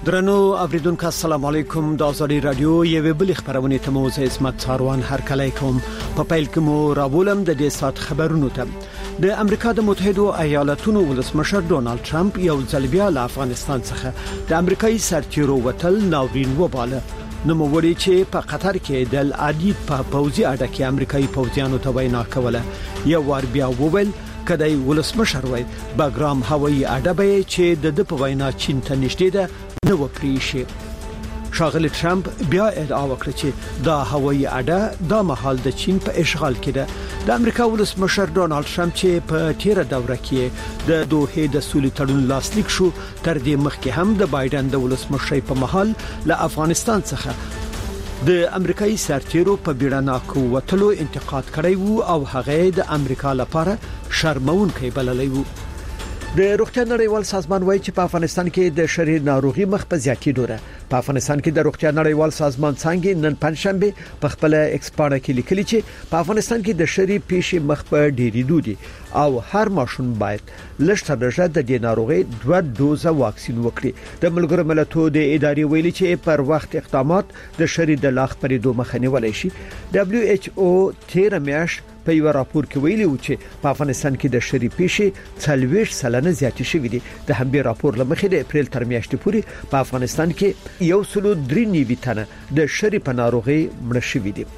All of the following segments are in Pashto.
درنو اوریدونکو السلام علیکم د ازادي رادیو یو بل خبرونه ته مو زه اسمت څاروان هر کله کوم په پیل کې مو راولم د دې سات خبرونو ته د امریکا د متحده ایالاتونو ولسمشر ډونالد ټرمپ یو ځل بیا له افغانستان څخه د امریکایي سرتیرو وتل ناورین وباله نو وړي چې په قطر کې د عادي په پوځي اډه کې امریکایي پوځیانو ته وینا کوله یو ور بیا وویل کدی ولسمشر وای باګرام هوایي اډه به چې د په وینا چین ته نشته ده نو پریشي شاغلی ټرمپ بیا ادعا وکړه چې دا هوایي اډه د محل د چین په اشغال کې ده د امریکا ولسمشر ډونالد ټرمپ چې په تیر دوره کې د دوه د سولې تړون لاسلیک شو تر دې مخکې هم د بایدن د ولسمشر په محل له افغانستان څخه د امریکایي سرتیرو په بیړناکو وتلو انتقاد کړی وو او هغه د امریکا لپاره شرمونکې بللی وو د روغتیا نړیوال سازمان وایي چې په افغانستان کې د شریر ناروغي مخ په زیاتېدو ده په افغانستان کې د روغتیا نړیوال سازمان څنګه نن پنځشنبه په خپل ایکسپاړه کې لیکلي چې په افغانستان کې د شریر پیښې مخ په ډېرېدو دي او هر ماشوم باید لږ د دې ناروغي 2 دوزه واکسین وکړي د ملګرو ملتونو د ادارې ویلي چې پر وخت اقدامات د شریر د لاغ پرېدو مخه نیولای شي WHO تیر میاشت په یو راپور کې ویلي و چې په افغانستان کې د شری پیښې 40% زیاتې شوې دي د همدې راپور لمخې د اپریل تر میاشتې پورې په افغانستان کې 1.3 تنه د شری په ناروغي مړ شوي دي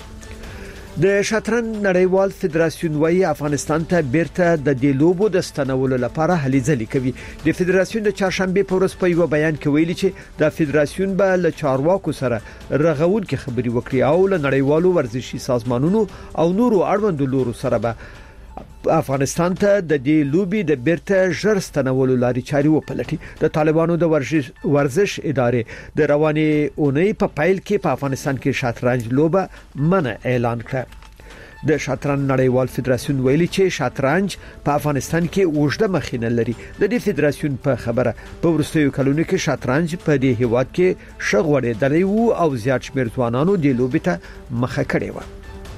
د شطرنج نړیوال فدراسیون وايي افغانستان ته بیرته د دې لوبو د ستنولو لپاره هلې ځلې کوي د فدراسیون د چهارشنبه په ورځ په یو بیان کې ویلي چې د فدراسیون به له چارواکو سره رغون کې خبري وکړي او له نړیوالو ورزشي سازمانونو او نورو اړوندو لورو سره به افغانستان ته د دې لوبي د بیرته ژرستنولو لاري چاري وپلټي د طالبانو د ورزش ادارې د رواني اونۍ په پایل کې په افغانستان کې شطرنج لوبه منع اعلان کړه د شطرنج نړیوال فدراسیون ویلي چې شطرنج په افغانستان کې وژده مخینه لري د دې فدراسیون په خبره په ورستیو کلونو کې شطرنج په دې هیواد کې شغوړې درې وو او زیات شمېر ځوانانو د لوبې ته مخه کړې و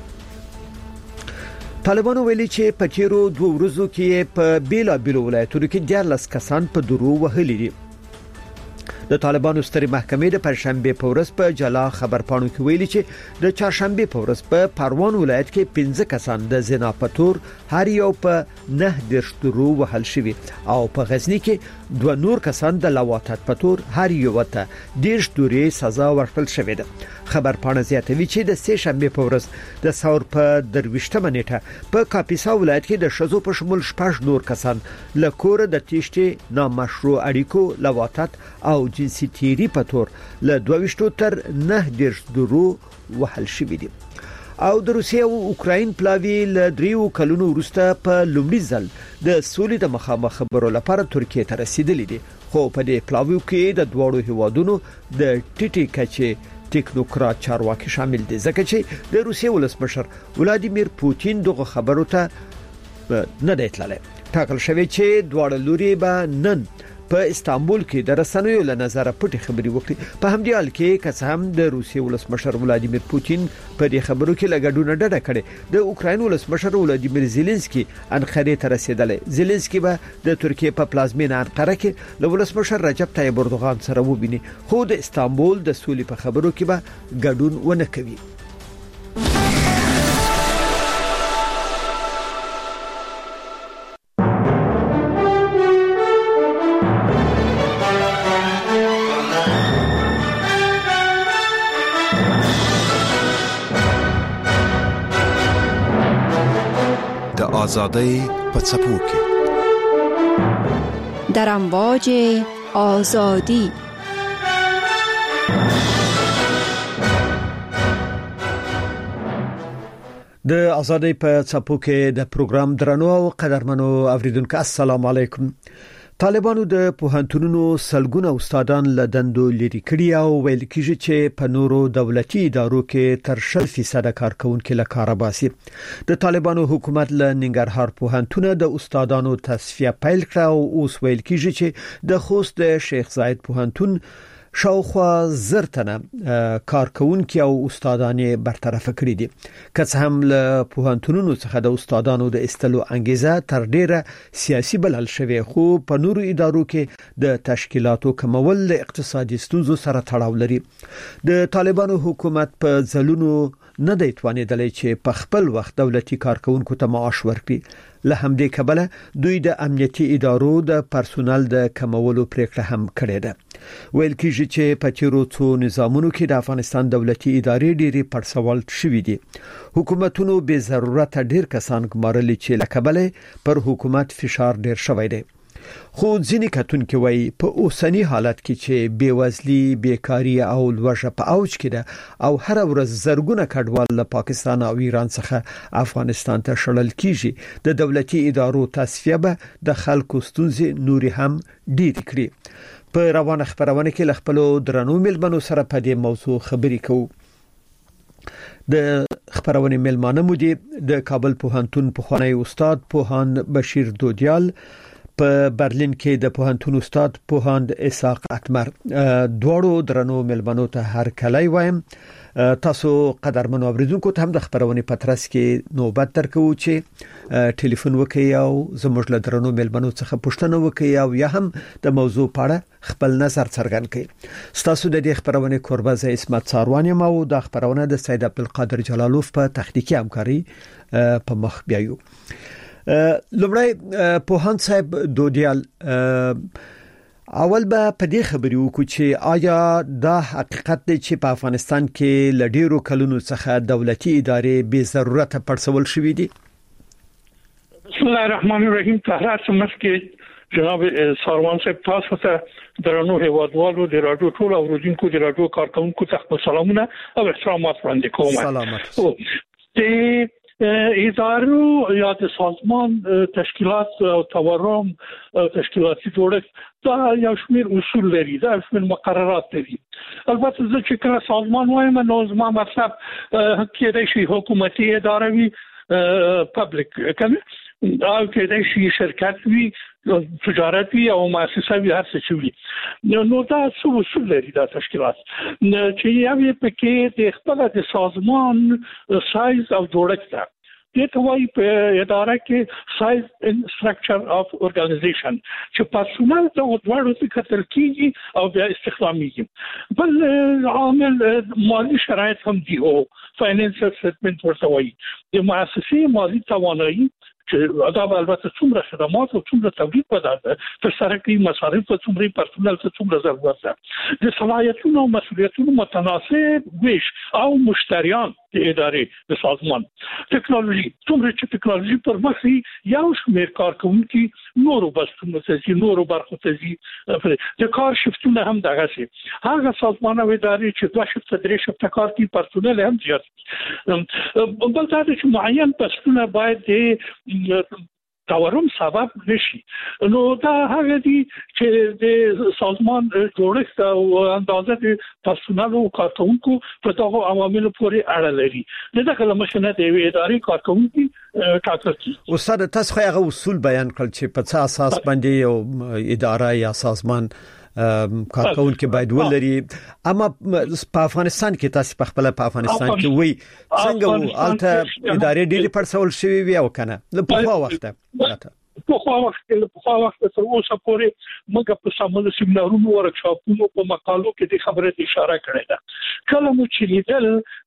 طالبانو ویلي چې په تیرو 2 ورځو کې په بیلابیلو ولایتونو کې 14 کسان په درو وهلي دي د طالبانو ستري محکمې د پنځشنبه په ورځ په جلا خبر پاڼو کې ویلي چې د چهارشنبه په ورځ په پروان ولایت کې 15 کسان د زنا په تور هر یو په 9 درو وهل شوی او په غزنی کې 2 نور کسان د لواطت په تور هر یو ته 10 دورې سزا ورکړل شوې ده خبر پاڼه زیاتوي چې د سه شنبه په ورځ د ثور په درويشتمه نیټه په کاپیسا ولایت کې د شذو په شمول 6 نور کسان له کور د تیشتې نامشروع اړیکو لواطت او جنسي تیری په تور له 22 تر 9 درو وهل شوی دي او د روسیې او اوکراین پلاوی له 3 کلونو وروسته په لومړي ځل د سولې د مخامخ خبرو لپاره ترکیه ته رسیدلې دي خو په دې پلاوی کې د دوړو هیوادونو د ټیټي کچې ټیکنوکرات چارواکي شامل دي ځکه چې د روسیې ولسمشر ولادیمیر پوتین دغه خبرو ته نه دی تللی ټاکل شوی چې دواړه لوري به نن په استانبول کې د رسنیو له نظر پټي خبري وکړي په همدې حال کې که هم د روسیې ولسمشر ولادیمیر پوتین په دې خبرو کې لګډونه ډډه کړې د اوکراین ولسمشر ولادیمیر زيلنسکي انقره ته رسیدلی زيلنسکي به د ترکیه په پلازمینه انقره کې له ولسمشر رجب طیب اردوغان سره وبیني خو د استانبول د سولې په خبرو کې به ګډون ونه کوي آزادی په څپو کې در امواج آزادی د آزادی په څپو کې د پروګرام درنو او قدرمنو اوریدونکو السلام علیکم طالبانو د پوهنتونونو سلګونه استادان له دندو لري کړي او ویل کیږي چې په نورو دولتي ادارو کې تر 0% کارکونکو له کار باسي د طالبانو حکومت له ننګرهار پوهنتون د استادانو تصفیه پیل کړه او اوس ویل کیږي چې د خوست د شیخ زاید پوهنتون شاوخوا زرتنه کارکونکي او استادانې برطرف کړی دي که څه هم له پوهنتونونو څخه د استادانو د استلو انګیزه تر ډیره سیاسي بلل شوی خو په نورو ادارو کې د تشکیلاتو کمول له اقتصادي ستونزو سره تړاو لري د طالبانو حکومت په ځلونو نه دی توانیدلی چې په خپل وخت دولتي کارکونکو ته معاش ورکړي له همدې کبله دوی د امنیتي ادارو د پرسونل د کمولو پریکړه هم کړې ده ویل کېږي چې په تیرو څو نظامونو کې د افغانستان دولتي ادارې ډېری پرسوال شوې دي حکومتونو به ضرورت ډېر کسان ګمارلي چې لکبله پر حکومت فشار ډېر شوی دی خو ځینې کتونکو وایي په اوسنی حالت کې چې بیوزلي بیکاری او لوږه په اوج کې ده او هر ورځ زرګونه کډوال له پاکستان او ایران څخه افغانستان ته شړل کیږي د دولتي ادارو تصفیه به د خلکو ستونزې نوري هم ډېر کړي په روانه خبرونه کې ل خپل درنو ملمنو سره په دې موضوع خبرې کوو د خبرونه ملمانه مو دي د کابل پوهنتون پخوانی استاد پوهان بشیر دودیال په برلین کې د پوهنتون استاد پوهاند اسحاق اتمر دواړو درنو ملمنو ته هر کله وایم تاسو قدرمنو اوریدونکو ته هم د خبرونه پترس کې نوبت درکو چې ټلیفون وکړئ او زموږ له درنو ملمنو څخه پوښتنه وکړئ او یا هم د موضوع په اړه خپل نظر څرګند کړئ تاسو د دې خبرونه کوربه زه اسمت ساروان یم او د خبرونه د سید عبدالقادر جلالوف په تخنیکی همکاري په مخ بیایو لومړی پوهان صاحب دودیال اول به په دې خبرې وکړو چې آیا دا حقیقت دی چې په افغانستان کې ل ډیرو کلونو څخه دولتي ادارې به ضرورت پرسول شوې دي بسم الله الرحمن الرحیم تحرات مسکه جناب ساروان صاحب تاسو ته درنو هیوادوالو د رادیو ټول اوریدونکو د رادیو کارکونکو ته سلامونه او احترامات وړاندې کوم سلامات ادارو یا د سازمان تشکیلات او تورم تشکیلاتي جوړښت دا یو شمېر اصول لري دا شمېر مقررات لري البته زه چې کله سازمان وایم نو زما مطلب کېدای شي حکومتي اداره وي پبلک کنه دا کېدای شي شرکت وي تجارت وي او مؤسسه وي هر څه وي نو دا څه اصول لري دا تشکیلات چې یو پکې د خپل د سازمان سایز او جوړښت د توای په اداره کې سایز ان سټرکچر اف اورګانایزیشن چې پرسونل ته وړاندې څه کتل کیږي او بیا استخداميږي بل عامل مالی شرایط هم دی او فاینانشل سټیټمنټ ورته وایي د مؤسسې مالی توانایي چې دا البته څومره خدمات او څومره تولید پدې تر سره کوي مصارف او څومره پرسونل ته څومره ضرورت ده د صلاحیتونو او مسؤلیتونو متناسب ویش او مشتریان د ادارې د سازمان ټکنالوژي څومره چې ټکنالوژي پر مخ یو شمېر کارکونکي نورو بستونو ته نورو برخو ته د کار شفتونه هم دغه شي هغه سازمان او ادارې چې دوه شفت درې شفت کار کوي پرسونل هم زیات بل دا چې معین بستونه باید د تورم سبب نشي نو دا هغه دي چې د سازمان جوړښت او اندازه د پرسونل او کارکونکو په دغه عواملو پورې اړه لري دغه لمشنه د ادارې کارکونکو ټاکل کیږي استاد تاسو هغه اصول بیان کړل چې په څه اساس باندې یو اداره یا سازمان کارکون کې باید ولري اما په افغانستان کې تاسو په خپل په افغانستان کې وای څنګه الته ادارې ډېری پرسول شوی وي او کنه په خوا وخته په خوا وخت تر اوسه پورې موږ په سمونه سیمینارونو ورکشاپونو په مقالو کې د خبرې اشاره کړې ده کله مو چې لیدل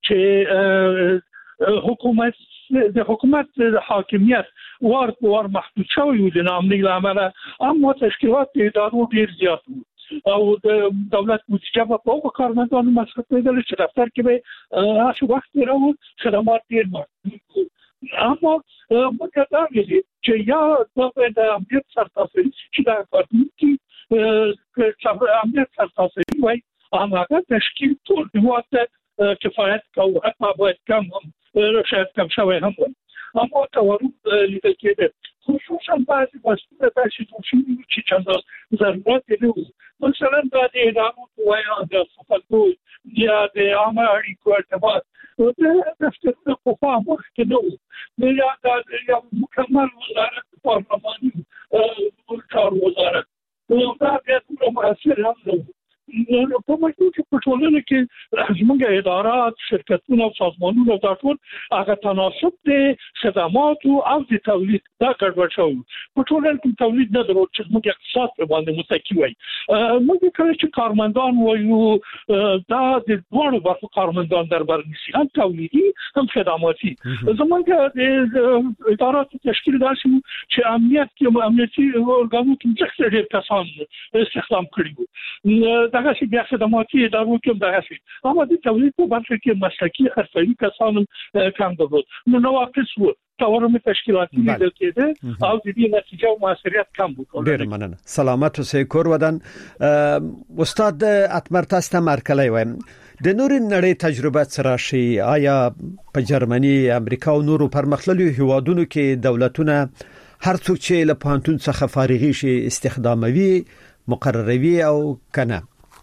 چې حکومت د حاکمیت ور محدود شوی د نامنۍ لامله اما تشکیلات ادارو ډیر زیات او د دولت بودجه په هغه کارمندانو مصرف کېدل چې دفتر کې به هغه وخت راو خدمات ډیر محدود اما موږ دا ویلي چې یا د امنیت سرتاسري چې دا کارکونکي چې امنیت سرتاسري وای هغه تشکیل ټول هیواد کفایت کوي حتی باید کم هم شاید کم شوی هم اما تورم لیدل کېده خصوصا بعضی بستونه داشتی توشی چې چند ضرورت لري مثلا د ادارو وایي د صفاتو یا د عامه اړیکو ارتباط د دفترونو په خوا مخ کې نو یا د مکمل وزارت پارلماني کار وزارت نو دا بیا ټول مؤثر هم نو په مجموع کې په ټولنه کې زموږ ادارات شرکتونه او سازمانونه دا ټول هغه تناسب دي خدمات او د تولید دا ګډوډ شو په ټولنه کې تولید نه درو چې موږ اقتصاد په باندې متکی وای موږ کله چې کارمندان وایو دا د ټولو برخو کارمندان دربار نشي هم تولیدي هم خدماتي زموږ د ادارات تشکیل داسې چې امنیتي ارګانو کې څخه کسان استخدام کړي دغه چې بیا خدماتي ادارو کې دغه شي اما د تولید په برخه کې مسلکي حرفه‌ای کسان کم درلود نو نواقص وو تورم تشکیلاتی لیدل کېده او د دې نتیجه او موثریت کم وو. ډیر مننه. سلامت اوسئ کور ودان. استاد اتمر تاسو ته مرکلای وایم د نور نړۍ تجربه سره شي آیا په جرمني امریکا او نورو پرمختللو هیوادونو کې دولتونه هر څوک چې له پانتون څخه فارغي شي استخداموي مقرروي او کنه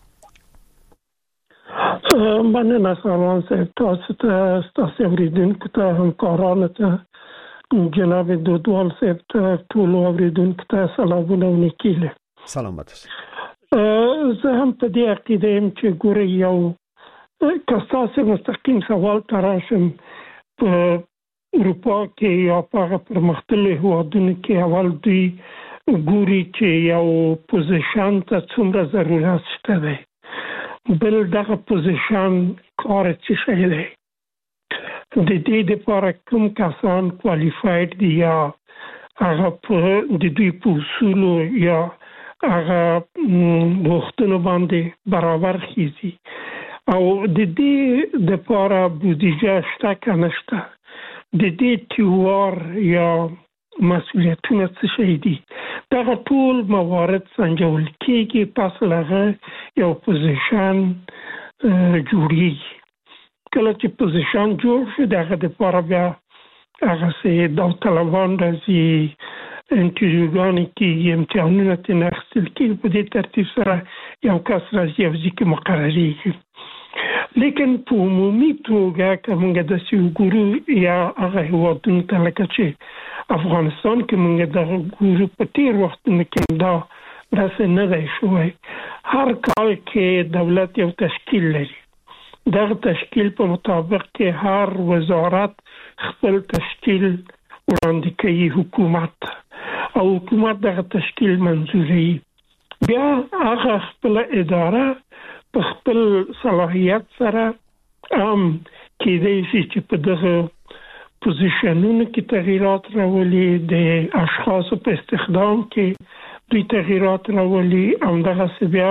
مننه سلام صاحب تاسو اوریدونکو ته همکارانو ته جناب دودوال صاحب ته ټول اوریدونکو ته سلامونه ونکیله. سلامت. زه هم په دې عقیده یم چې ګوري یو کساسه مستقیم سوال تراشم په اروپا کې یا په پرمختللو هیوادونو کې اول دوی ګوري چې یو پوزیشن ته څومره ضرورت شته دی بل دغه پوزیشن کار څه شي دی د دې لپاره کوم کسان کوالیفاید دي یا هغه په د دوی په اصولو یا هغه وختونو باندې برابر خيزي او د دې لپاره بودیجه شته کنه شته د دې تیوار یا مسؤلیتونه څه شي دي دا ټول موارد سنجول کېږي پس لغه یو پوزیشن جوړیږي کله چې پوزیشن جوړ شي دغه د لپاره بیا هغه سي د طالبان راځي انټرویوګانی کې امتحانونه تنخستل کې په دې ترتیب سره یو کس راځي او ځکه مقرریږي لیکن په عمومي توګه کومه د سیوګورو یا هغه هیوادونو ته لکه چې افغانستان کې موږ د ګورو په تیر وختونو کې دا داسې نه دی شوی هر کال کې دولت یو تشکیل لري دغه تشکیل په مطابق کې هر وزارت خپل تشکیل وړاندې کوي حکومت او حکومت دغه تشکیل منظوري بیا هغه خپل اداره په خپل صلاحیت سره کېدای شي چې په دغه پوزیشنونو کې تغییرات راولي د اشخاصو په استخدام کې دوی تغییرات راولي او دغه بیا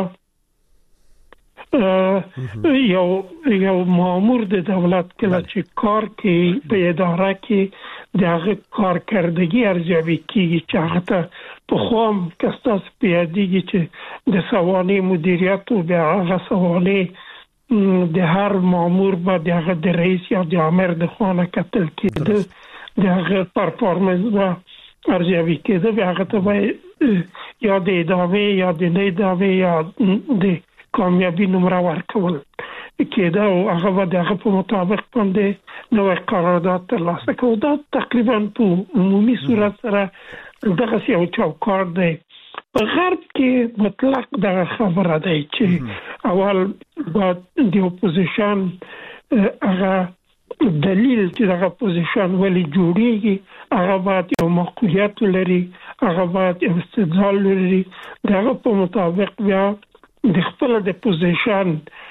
یو مامور د دولت کله چې کار کوي په اداره کې دغه کارکردګي ارزیابي کیږي چې هغه ته په خوام کستاس پیادېږي چې د سوانح مدیریت او بیا هغه سوانح د هر مامور به دغه د رئیس یا د امر د خانه کتل کېده دغه پرفورمنس به ارزیابي کېده بیا هغه ته یا د ادامه یا د نه ادامه یا د کامیابی نمره ورکول کېده او هغه به دغه په مطابق باندې نوې قرارداد ترلاسه کوي دا تقریبا په عمومي صورت سره دغه یو چوکاټ دی په غرب کې مطلق دغه خبره ده چې اول با د اپوزیشن هغه دلیل چې دغه اپوزیشن ولی جوړیږي هغه باید یو موقعیت لري هغه باید استدلال لري دغه په مطابق بیا د خپل د اپوزیشن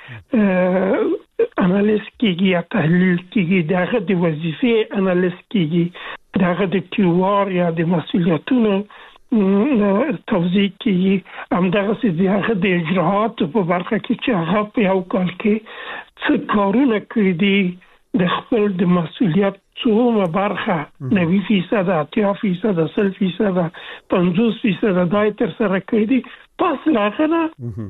انالیز کیږي یا تحلیل کیږي دغه د وظیفې انالیز کیږي دغه د تیوار یا د مسؤلیتونو توضیح کیږي همدغه چې هغه د اجراءات په برخه کې چې هغه په یو کال کې څه کارونه کړی دي د خپل د مسؤلیت څومره برخه 90% 80% 100% 50% دای تر سره کړی دي پس راغله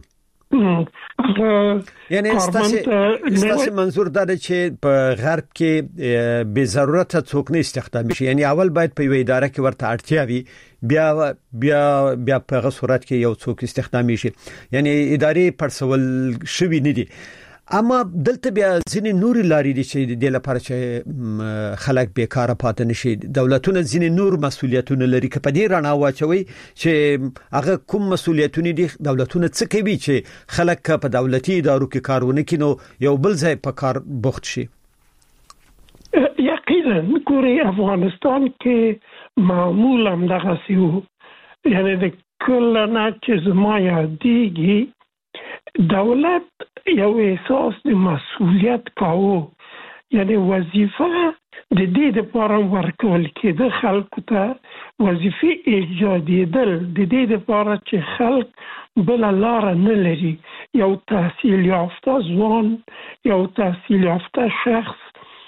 یعنی استاسي منظور دا چې په غرب کې به ضرورت څوک نه استخدام شي یعنی اول باید په یوه اداره کې ورته اړتیا وي بیا په هغه صورت کې یو څوک استخدام شي یعنی ادارې پرسول شوی نه دي اما دلته بیا ځینې نوري لارې دي چې د لپاره چې خلک بیکاره پاتې نشي دولتونه ځینې نور مسولیتونه لري که په دې رڼا واچوي چې هغه کوم مسولیتونه دي دولتونه څه کوي چې خلک په دولتي ادارو کې کارونه کوي نو یو بل ځای په کار بوخت شي یقینا ګوري افغانستان کې معمولا دغه سیو یعنی د کلنا چې زما یادېږي دولت یو احساس د مسؤلیت کاوه یعنی وظیفه د دې لپاره ورکول کېده خلکو ته وظیفه ایجادېدل د دې لپاره چې خلک بل لار نه لري یو تحصیل یافته ځوان یو تحصیل یافته شخص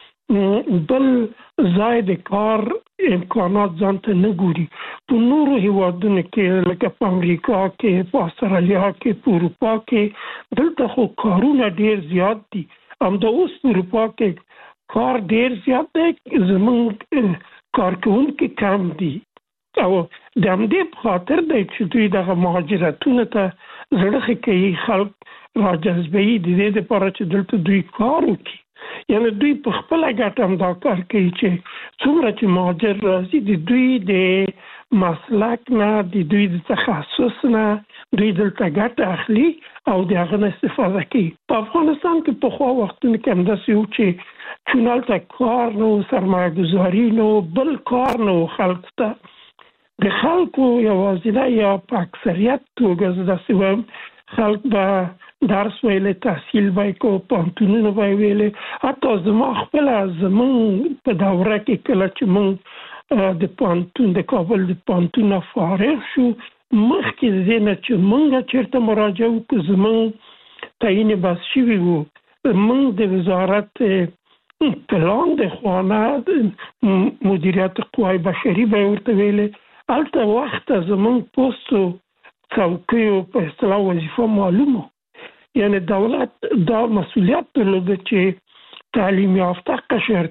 بل ځای د کار امکانات ځانته نه ګوري په نورو هیوادونو کې لکه په امریکا کې په استرالیا کې په اروپا کې دلته خو کارونه ډیر زیات دي همدا اوس په اروپا کې کار ډیر زیات دی زموږ کارکوونکي کم دي او د همدې په خاطر دی چې دوی دغه مهاجرتونه ته زړه کوي خلک راجذبوي د دې لپاره چې دلته دوی کار وکړي یعنی دوی په خپل ګټه هم دا کار کوي چې څومره چې مهاجر راځي د دوی د مسلک نه د دوی د تخصص نه دوی دلته ګټه اخلي او د هغه نه استفاده کوي په افغانستان کې په خو وختونو کې هم داسې و چې چونالته کار نو سرمایه گذاري نو بل کار نو خلک ته د خلکو یوازینه یا په اکثریت توګه داسې وم خلک به درس ویلې تحصیل وای کو پانتونونه وای ویلې حتی زما خپل زمون په دوره کې کله چې مونږ د پانتون د کابل د پانتون فارغ شو مخکې د دې نه چې مونږ چیرته مراجعه وکړو زمون تعیین بس شوی وو مونږ د وزارت پلان د خوانه مدیریت قوای بشري به ورته ویلې البته وخت زمون پوسټو څوکیو په اصطلاح وظیفه معلومه یعنی دولت دا مسئولیت درلوده چې تعلیم یافته قشر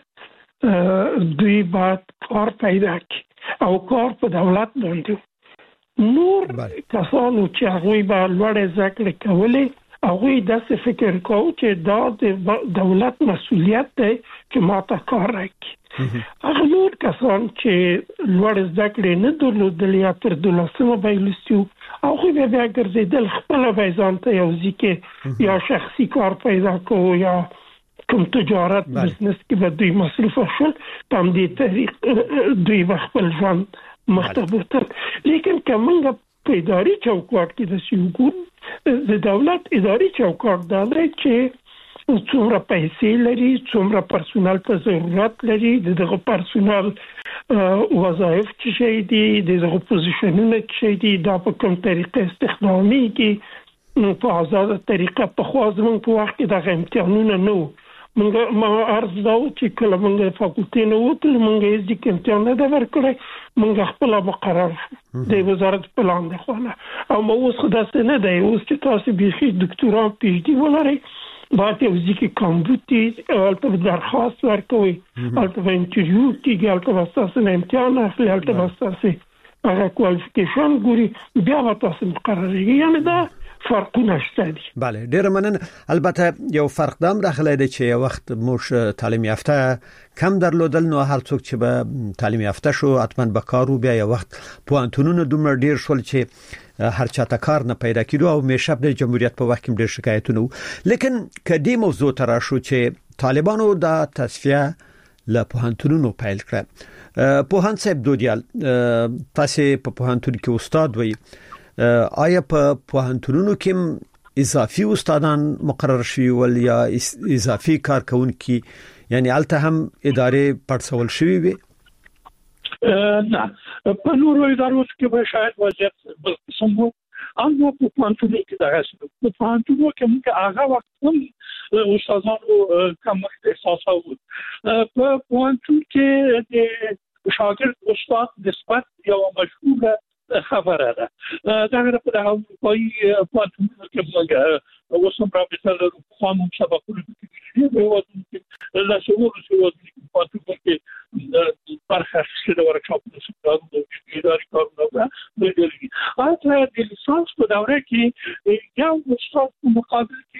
ته دوی باید کار پیدا کړي او کار په دولت باندې نور کسانو چې هغوی به لوړې زده کړې کولې هغوی داسې فکر کوي چې دا د دولت مسئولیت دی چې ماته کار راکړي هغه نور کسان چې لوړې زده کړې نه درلودلې یا تر 12مه به یې لوستي وو هغوی بیا ګرځېدل خپله به یې ځان ته یو ځای کې یا شخصي کار پیدا کوو یا کوم تجارت بزنس کې به دوی مصروفه شول په همدې طریق دوی به خپل ژوند مخته بوتل لیکن که موږ په اداري چوکاټ کې داسې وګورو د دولت اداري چوکاټ دا دی چې څومره پیسې لري څومره پرسونل ته ضرورت لري دغه پرسونل وظایف چې شي دي دغه پوزیشنونه چې دي دا په کوم طریقه استخدامي کې په آزاد طریقه په خوازمن په وخت کې دغه امتحانونه نو موږ عرض دا چې کله موږ فاکولټي نه وته موږ یې ځکه امتحان نه ورکړی موږ خپل مقرر د وزارت پلان د خوانه او مو اوس خداسته نه دی اوس چې تاسو بيخي ډاکټورا پی ایچ ډي ولرئ باید یو ځکه کامبوتی البته درخواست ورکوي البته انټرویو کیږي البته تاسو نه امتحان اخلي البته تاسو هغه کوالیفیکیشن ګوري بیا تاسو مقرریږي یعنی دا فرقونه شته دي بله ډیر مننه البته یو فرق دام راغلی دی چې وخت موږ تعلیم یافته کم درلودل نو هر څوک چې به تعلیم یافته شو حتما به کارو بیا یو وخت پوهنتونونو دومره ډیر شول چې هر چاته کار نه پیدا کیدو او میشه د جمهوریت په وخت کې ډیر شکایتونه لیکن کدی موضوع تر شو چې طالبانو د تصفیه له پوهنتونونو پیل کړ پوهان صاحب دودیال تاسو په پوهنتون کې استاد وي آیا په پوهنتونونو کې اضافي استادان مقرر شوي ول یا اضافي کارکونکي یعنی الته هم ادارې پړسول شوي وي نه په نورو ادارو کې به شاید وضعیت بل قسم وو اما په پوهنتون کې دا راځي په پوهنتون کې موږ هغه وخت هم استادانو کم احساسو په پوهنتون کې د شاګرد استاد نسبت یو مشهوره خبره ده دا غره په اروپایي پوهنتونونو کې موږ وسم را مثال قانون سبقونه کې به وایي لا شعور پوهنتون کې برخه شته ورکشاپ د اداري کارونه د لیسانس په دوره کې یو استاد په مقابل کې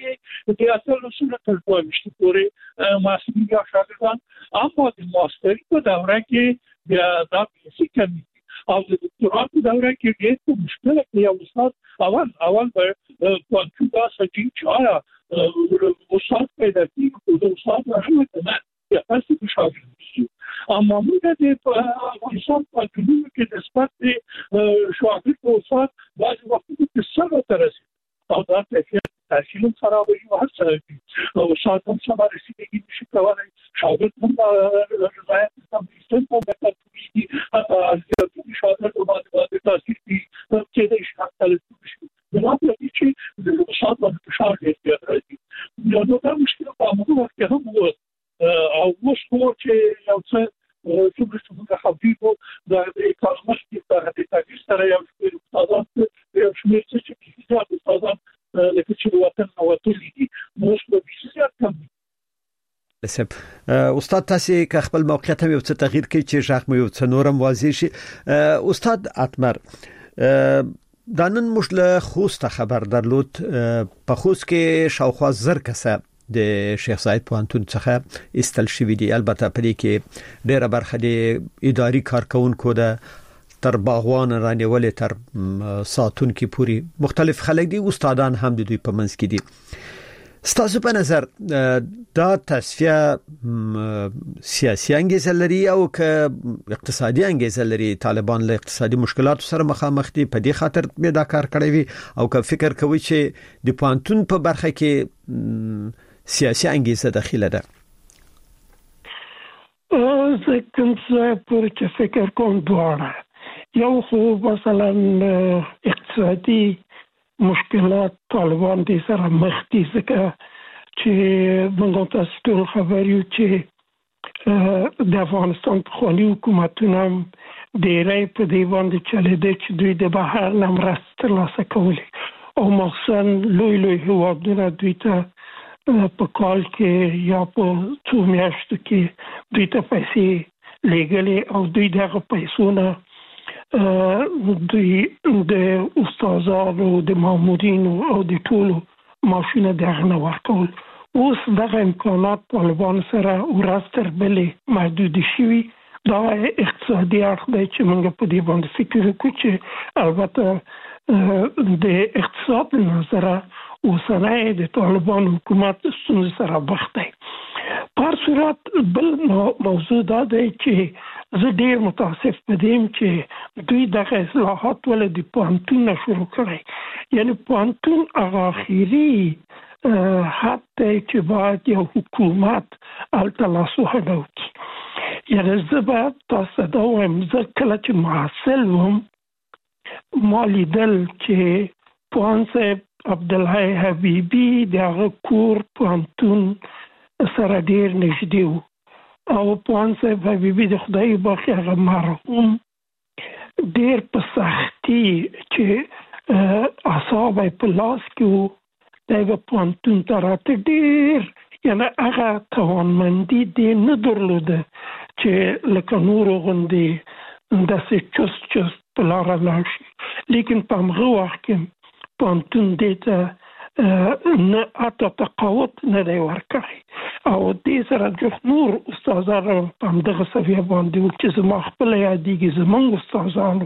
د اتلسونه تر 22 پورې ماستری یا شاګردان اما د ماستری په دوره کې بیا دا بیسیک او د دکتورا په دوره کې ډېر مشکله کې یو استاد اول به کومپیوټر سټینګ چا استاد پیدا کیږي او استاد راځي نه یا تاسو په شاګرد اما موږ د افغانستان په ټولنه کې د سپورت شاګرد او استاد بعض وختونو کې سره ترسي او دا کیفیت تحصیل سره وي او هر څه او استاد هم سره رسیدګي نشي کولای شاګرد هم راځي په سیستم په بهتر توګه حتی د شاګرد په باندې تاثیر کوي چې د شاګرد د واقعي چې د استاد په شاګرد کې راځي نو دا مشکل په موږ کې هم وو او مشکل چې یو څه څومره خبرې د اکانومي د تاکید سره یو څه استادان یو شمېر چې د استادان لکه چې وطن او تولیدي مشکل بسیار کم سب استاد تاسو که خپل موقعیت هم یو څه تغییر کوي چې ژغ مو یو څه نورم واضح شي استاد اتمر دا نن موږ له خوست خبر درلود په خوست کې شاوخوا زر کسه د شیخ زاید پوهنتون څخه استل شوی دی البته په دې کې ډیره برخه د اداري کارکونکو ده تر باغوان رانیولې تر ساتون کې پوری مختلف خلک دي استادان هم د دوی په منځ کې دي ستاسو په نظر دا تصفیه سیاسي انګیزه لري او که اقتصادي انګیزه لري طالبان له اقتصادي مشکلاتو سره مخامخ دي په دې خاطر به دا کار کړی وي او که فکر کوي چې د پوهنتون په برخه کې سیاسي انګیزه داخله ده زه کوم څه پر چې فکر کوم دواړه یو خو مثلا اقتصادي مشکلات طالبان دي سره مخ دي ځکه چې موږ تاسو ټول خبر یو چې د افغانستان په خوني حکومتونه ډېرې په دې باندې چلیدي چې دوی د بهر نه مرسته ترلاسه کوي او مخصوصا لوی هیوادونه دوی ته په کال کې یا په څو میاشتو کې دوی ته پیسې لګلې او دوی دغه پیسو نه دوی د استادانو د مامورینو او د ټولو معاشونه دغه نه ورکول اوس دغه امکانات طالبان سره ورځ تر بلې محدود شوي دا اقتصادي اړخ دی چې موږ په دې باندې فکر وکړو چې البته د اقتصاد نظره اوسنۍ د طالبان حکومت ستونزې سره مخ دی په هر صورت بل موضوع دا دی چې زه ډېر متاسف پدیم چې دوی دغه اصلاحات ول د پوهنتون شروع کړي یعنی پوهنتون هغه اخیری حتی چې باید یو حکومت التلاسو هډو یعنی زه باید تاسو دا وایم زه کله چې محصل وم ما لیدل چې پوهنځی عبدالحی حبیبی دغه کور پوهنتون سره ډېر نږدې و او پوهنځی حبیبی د خدای باخي هغه مرحوم ډېر په سختي چې اعصاب په لاس کې و دغه پوهنتون ته راته ډېر یعنی هغه توانمندي دې نه درلوده چې لکه نورو غوندې داسې چست په لاره لاړ شي لیکن په همغه وخت کې پوهنتون دې ته نه حتی تقاوت نه دی ورکړی او دې سره جوخت نور استادان په همدغه سویه باندې و چې زما خپله یادېږي زموږ استادانو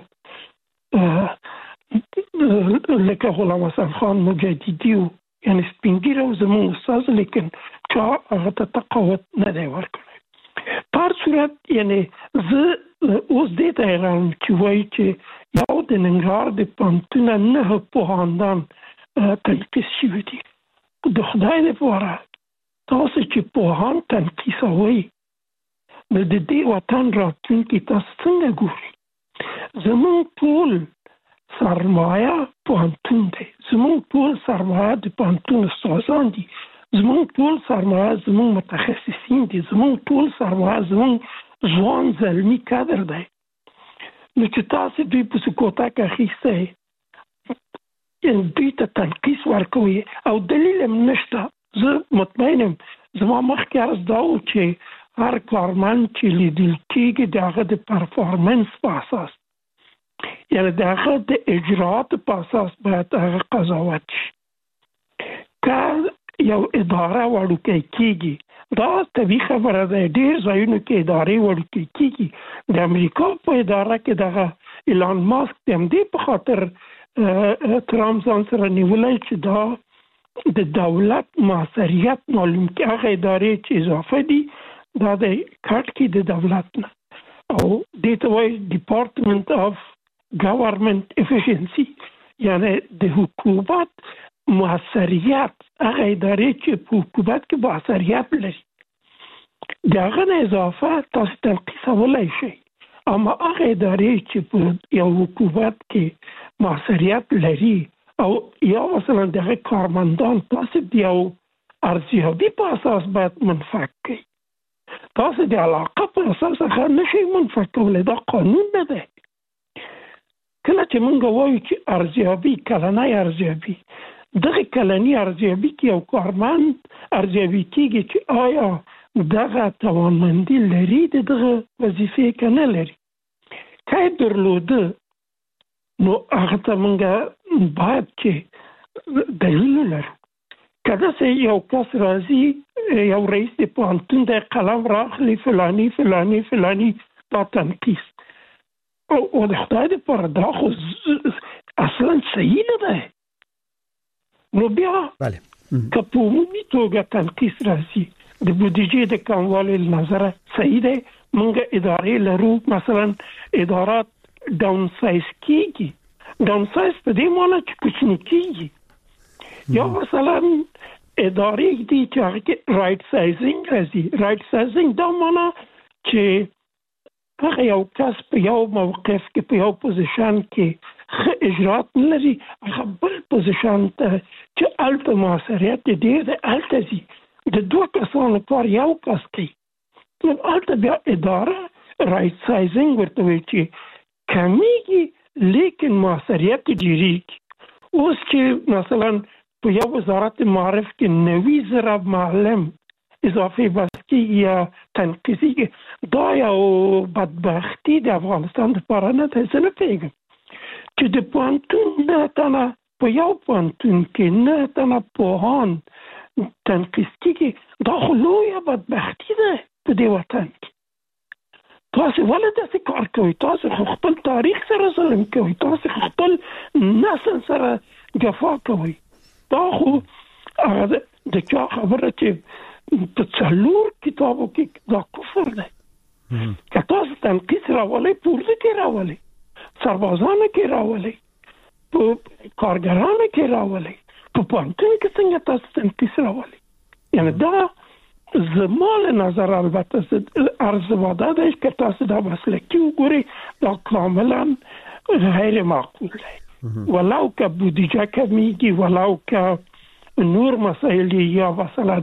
لکه غلام حسن خان مجددي و یعنی سپین ږیری و زموږ استاد لیکن چا هغه ته تقاوت نه دی ورکړی په هر صورت یعنی زه اوس دې ته حیران چې وایي چې یو د ننګرهار د پوهنتونه 9 پوهاندان تنقیس شوي دي د خدای لپاره تاسو چې پوهان تنقیسوئ نو د دې وطن راتلونکي تاسو څنګه ګورئ زموږ ټول سرمایه پوهنتون دی زموږ ټول سرمایه د پوهنتون استادان دي زموږ ټول سرمایه زموږ متخصصین دي زموږ ټول سرمایه زموږ ځوان زلمي کادر دی نو چې تاسو دوی په سکوتا کې اخیسته دوی ته تنقیس ورکوي او دلیل هم نشته زه مطمئنم زما مخکې عرض دا و چې هر کارمند چې لیدل کېږي د هغه د پرفارمنس په اساس یعنی د هغه د اجرات په اساس باید هغه قضاوت شي که یو اداره وړوکی کیږي. دا طبیعي خبره ده. ډېر ځایونو کې ادارې وړوکی کیږي. د امریکا په اداره کې دغه ایلان ماسک د همدې په خاطر ترامپ ځان سره نیولی چې دا د دولت موثریت معلوم کړي. هغه ادارې چې اضافه دي دا د کټ کې د دولت نه او دې ته وایي ډپارټمنټ اف ګورنمنت افیشنسي، یعنی د حکومت موثریت. هغه ادارې چې په حکومت کې موثریت لري د هغه نه اضافه تاسو تنقیصولی شئ. اما هغه ادارې چې په یو حکومت کې موثریت لري او یا مثلا دغه کارمندان تاسو د یو ارزیابي په اساس باید منفک کړئ. تاسو د علاقه په اساس هغه نشئ منفک کولی. دا قانون نه دی. کله چې موږ وایو چې ارزیابي، کلنۍ ارزیابي، دغه کلنۍ ارزیابي کې یو کارمند ارزیابي کېږي چې آیا دغه توانمندي لري دغه وظیفې که نه لري. که یې درلوده نو هغه ته موږ باید چې دلیل ولرو. که داسې یو کس راځي، یو رئیس د پوهنتون د قلم راخلي فلاني فلاني فلاني دا تنقیص او د خدای دپاره دا خو اصلا صحیح نه دی. نو بیا که په عمومي توګه تنقیص راځي د بودیجې د کموالي له نظره صحیح دی. موږ ادارې لرو، مثلا ادارات ډاون سایز کېږي. ډاون سایز په دې معنی چې کوچني کېږي. یا مثلا ادارې دي چې هغه کې رایټ سایزینګ راځي. رایټ سایزینګ دا معنی چې هغه یو کس په یو موقف کې په یو پوزیشن کې ښه اجرات نه لري، هغه بل پوزیشن ته چې هلته موثریت یې ډېر دی هلته ځي. د دوه کسانو کار یو کس کوي. نو هلته بیا اداره رایټ سایزینګ ورته وایي چې کمیږي لیکن موثریت یې ډېرېږي. اوس چې مثلا په یو وزارت معارف کې 90,000 معلم اضافي بس کېږي یا تنقیصېږي، دا یو بدبختي د افغانستان دپاره نه دی. زه نه پوهېږم چې د پوهنتون 9 تنه په یو پوهنتون کې 9 تنه پوهان تنقیص کېږي. دا خو لویه بدبختي ده په دې وطن کې. تاسو ولې داسې کار کوئ؟ تاسو خو خپل تاریخ سره ظلم کوئ. تاسو خپل نسل سره جفا کوئ. دا خو هغه د چا خبره چې په 4 کتابو کې دا کفر دی. که تاسو تنقیص راولئ، په اردو کې راولئ، سربازانو کې راولئ، په کارګرانو کې راولئ، په پوهنتون کې څنګه تاسو تنقیص راولئ؟ یعنی دا زما له نظر البته ارزواده دی که تاسو دا مسلکي وګورئ، دا کاملا غیر معقول دی. ولو که بودیجه کمیږي، ولو که نور مسائل یا مثلا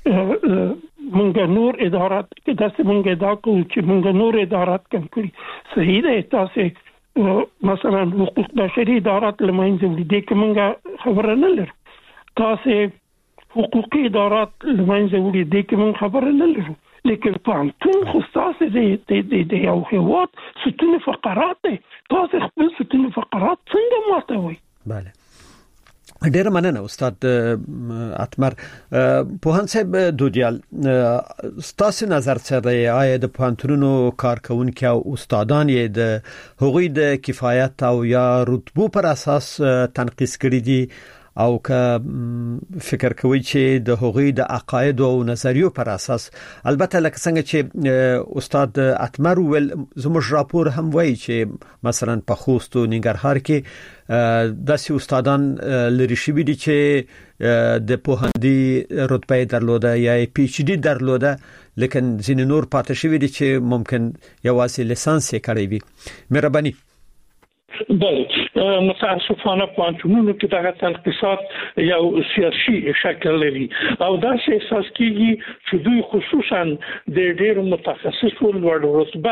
مونږ نور ادارات کې داسې مونږ دا کوو چې مونږ نور ادارات کم کړي. صحیح دی. تاسو مثلا حقوق بشري ادارات له منځه وړي، دې کې مونږ خبره نه لرو. تاسو حقوقي ادارات له منځه وړي، دې کې مونږ خبره نه لرو. لیکن پوهنتون خو ستاسو د یو هېواد ستون فقرات دی. تاسو خپل ستون فقرات څنګه ماتوئ؟ بله، ډیر مننه استاد اتمر. پوهان صاحب دودیال، ستاسو نظر څه دی؟ آیا د پوهنتونونو کارکونکو او استادان یې د هغوی د کفایت او یا رتبو پر اساس تنقیص کړي دي او که فکر کوي چې د هغوی د عقاید او نظریو پر اساس؟ البته لکه څنګه چې استاد اتمر ول زموږ راپور هم وایي چې مثلا په خوست او ننګرهار کې داسې استادان لري شوي دي چې د پوهندي رتبه درلوده یا پی ایچ ډي درلوده، لیکن ځینې نور پاتې شوي دي چې ممکن یوازې لیسانس یې کړی وي. مهرباني. بله، متاسفانه پوهنتونونو کې دغه تنقیصات یو سیاسي شکل لري او داسې احساس کېږي چې دوی خصوصا د ډېرو متخصصو لوړ رتبه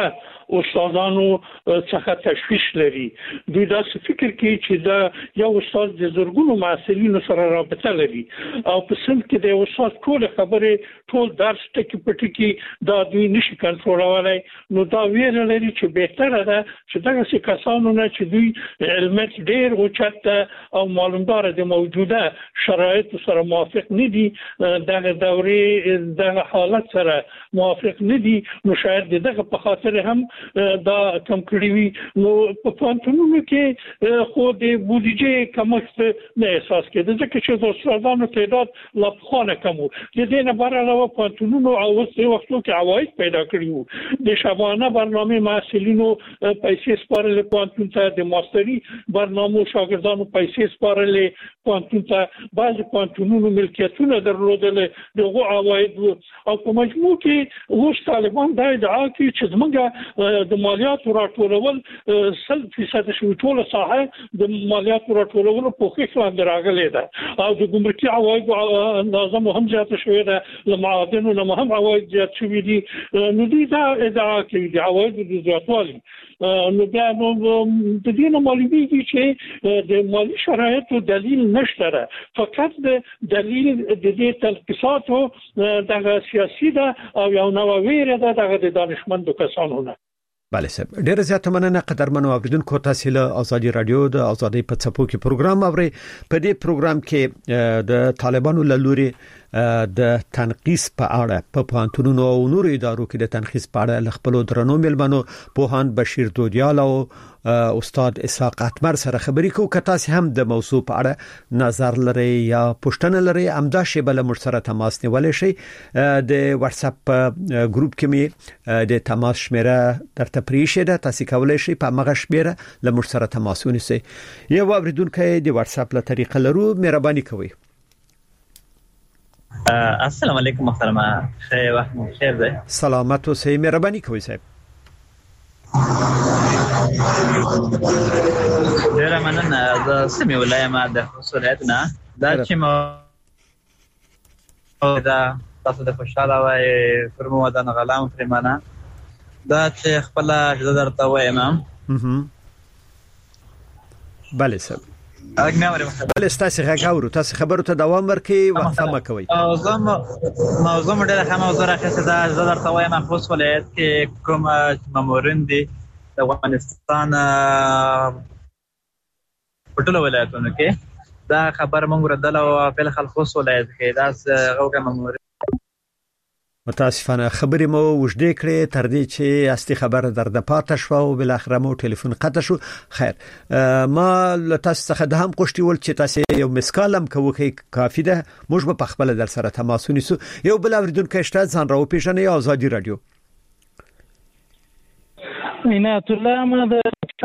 استادانو څخه تشویش لري. دوی دا فکر کوي چې دا یو استاد د زورګونو محصلینو سره رابطه لري او په سم کې د استاد ټول خبره ټول درس ټکی پټکی دا دوی نشي کنټرولولای. نو دا ویل لري چې بهتره ده چې دغه کسانو نه چې دوی علمت ډیر او چت او معلومدار د موجوده شرایط سره موافق نه دي، دغه دورې دغه حالت سره موافق نه دي، نو شاید دغه په خاطر هم دا کم کړی وي. نو په پانتونونو کې خو د بودیجه کمښت نه احساس کېده ځکه چې د استادانو تعداد لا خانه کم وو. د دې نه بهر علاوه پانتونونو او وسه وختو کې عواید پیدا کړی وو. د شبانه برنامه محصلینو پیسې سپارل پانتون ته، د ماستری برنامه شاګردانو پیسې سپارل پانتون ته، بعض پانتونونو ملکیتونه درلودل دغه عواید او په مجموع کې اوس طالبان دا ادعا کوي چې زمونږ د مالیاتو راټولول 100% شوی ټول ساحه د مالیاتو راټولولو په خښ لاندې راغلي ده او د ګمرکي عواید اندازه هم زیاته شوې ده، له معادنو نه هم عواید زیات شوي دي. نو دوی دا ادعا کوي د عواید د زیاتوالي. نو بیا نو د دې نه معلومیږي چې د مالي شرایطو دلیل نشته ده، فقط د دلیل د دې تلقیصاتو دغه سیاسي ده او یو نوې ویره ده دغه د دانشمندو کسانو نه. بله صاحب، ډیره زیاته مننه قدرمنو اوریدونکو. تاسو له ازادي رادیو د ازادي په څپو کې پروګرام اورئ. په دې پروګرام کې د طالبانو له لوري د تنقیس په اړه په پوهنتونونو او نورو ادارو کې د تنقیس په اړه خپل درنو ملمنو پوهان بشیر دودیال او استاد اسحاق اتمر سره خبرې کوو. که تاسو هم د موضوع په اړه نظر لرئ یا پوښتنه لرئ، امدا شی بل مرسره تماس نیولای شئ. د واتس اپ ګروپ کې می د تماس شمیره درته پریښه ده، تاسو کولای شئ په مغه شمیره له مرسره تماس ونیسئ. یو اوریدونکو د واتس اپ له طریقه لرو، مهرباني کوئ. السلام علیکم محترمه، خیر وخت مو خیر ده. سلامت اوسئ، مهرباني کوئ صاحب. ډیره مننه. د سیمې ولایت د ولایت نه دا چې مو دا تاسو د خوشاله وای فرمو ودان غلام پرمانه دا چې خپل اجازه درته وایم. بله صاحب، بله ستاسو غاورو، تاسو خبرو ته دوام ورکړئ، وخت ما کوي. موضوع ډیره ښه موضوع راخسته ده. زه درته وایم خوست ولایت کې کوم مامورین دي د افغانستان په ټولو ولایتونو کې دا خبر مونږ ردل او په خلخوس ولایت کې دا غوګه مامورین متاسفانه خبرې مو وژدې کړې تر دې چې اصلي خبره درد پاتې شو او بل اخر مو ټلیفون قطع شو. خیر، ما له تاسو څخه د هم غوښتي ول چې تاسو یو مسکالم کوي کافي ده، موږ په خپل در سره تماس ونیسو. یو بل اوریدونکو شته ځان راو پیژنې ازادي رادیو. عنایت الله احمد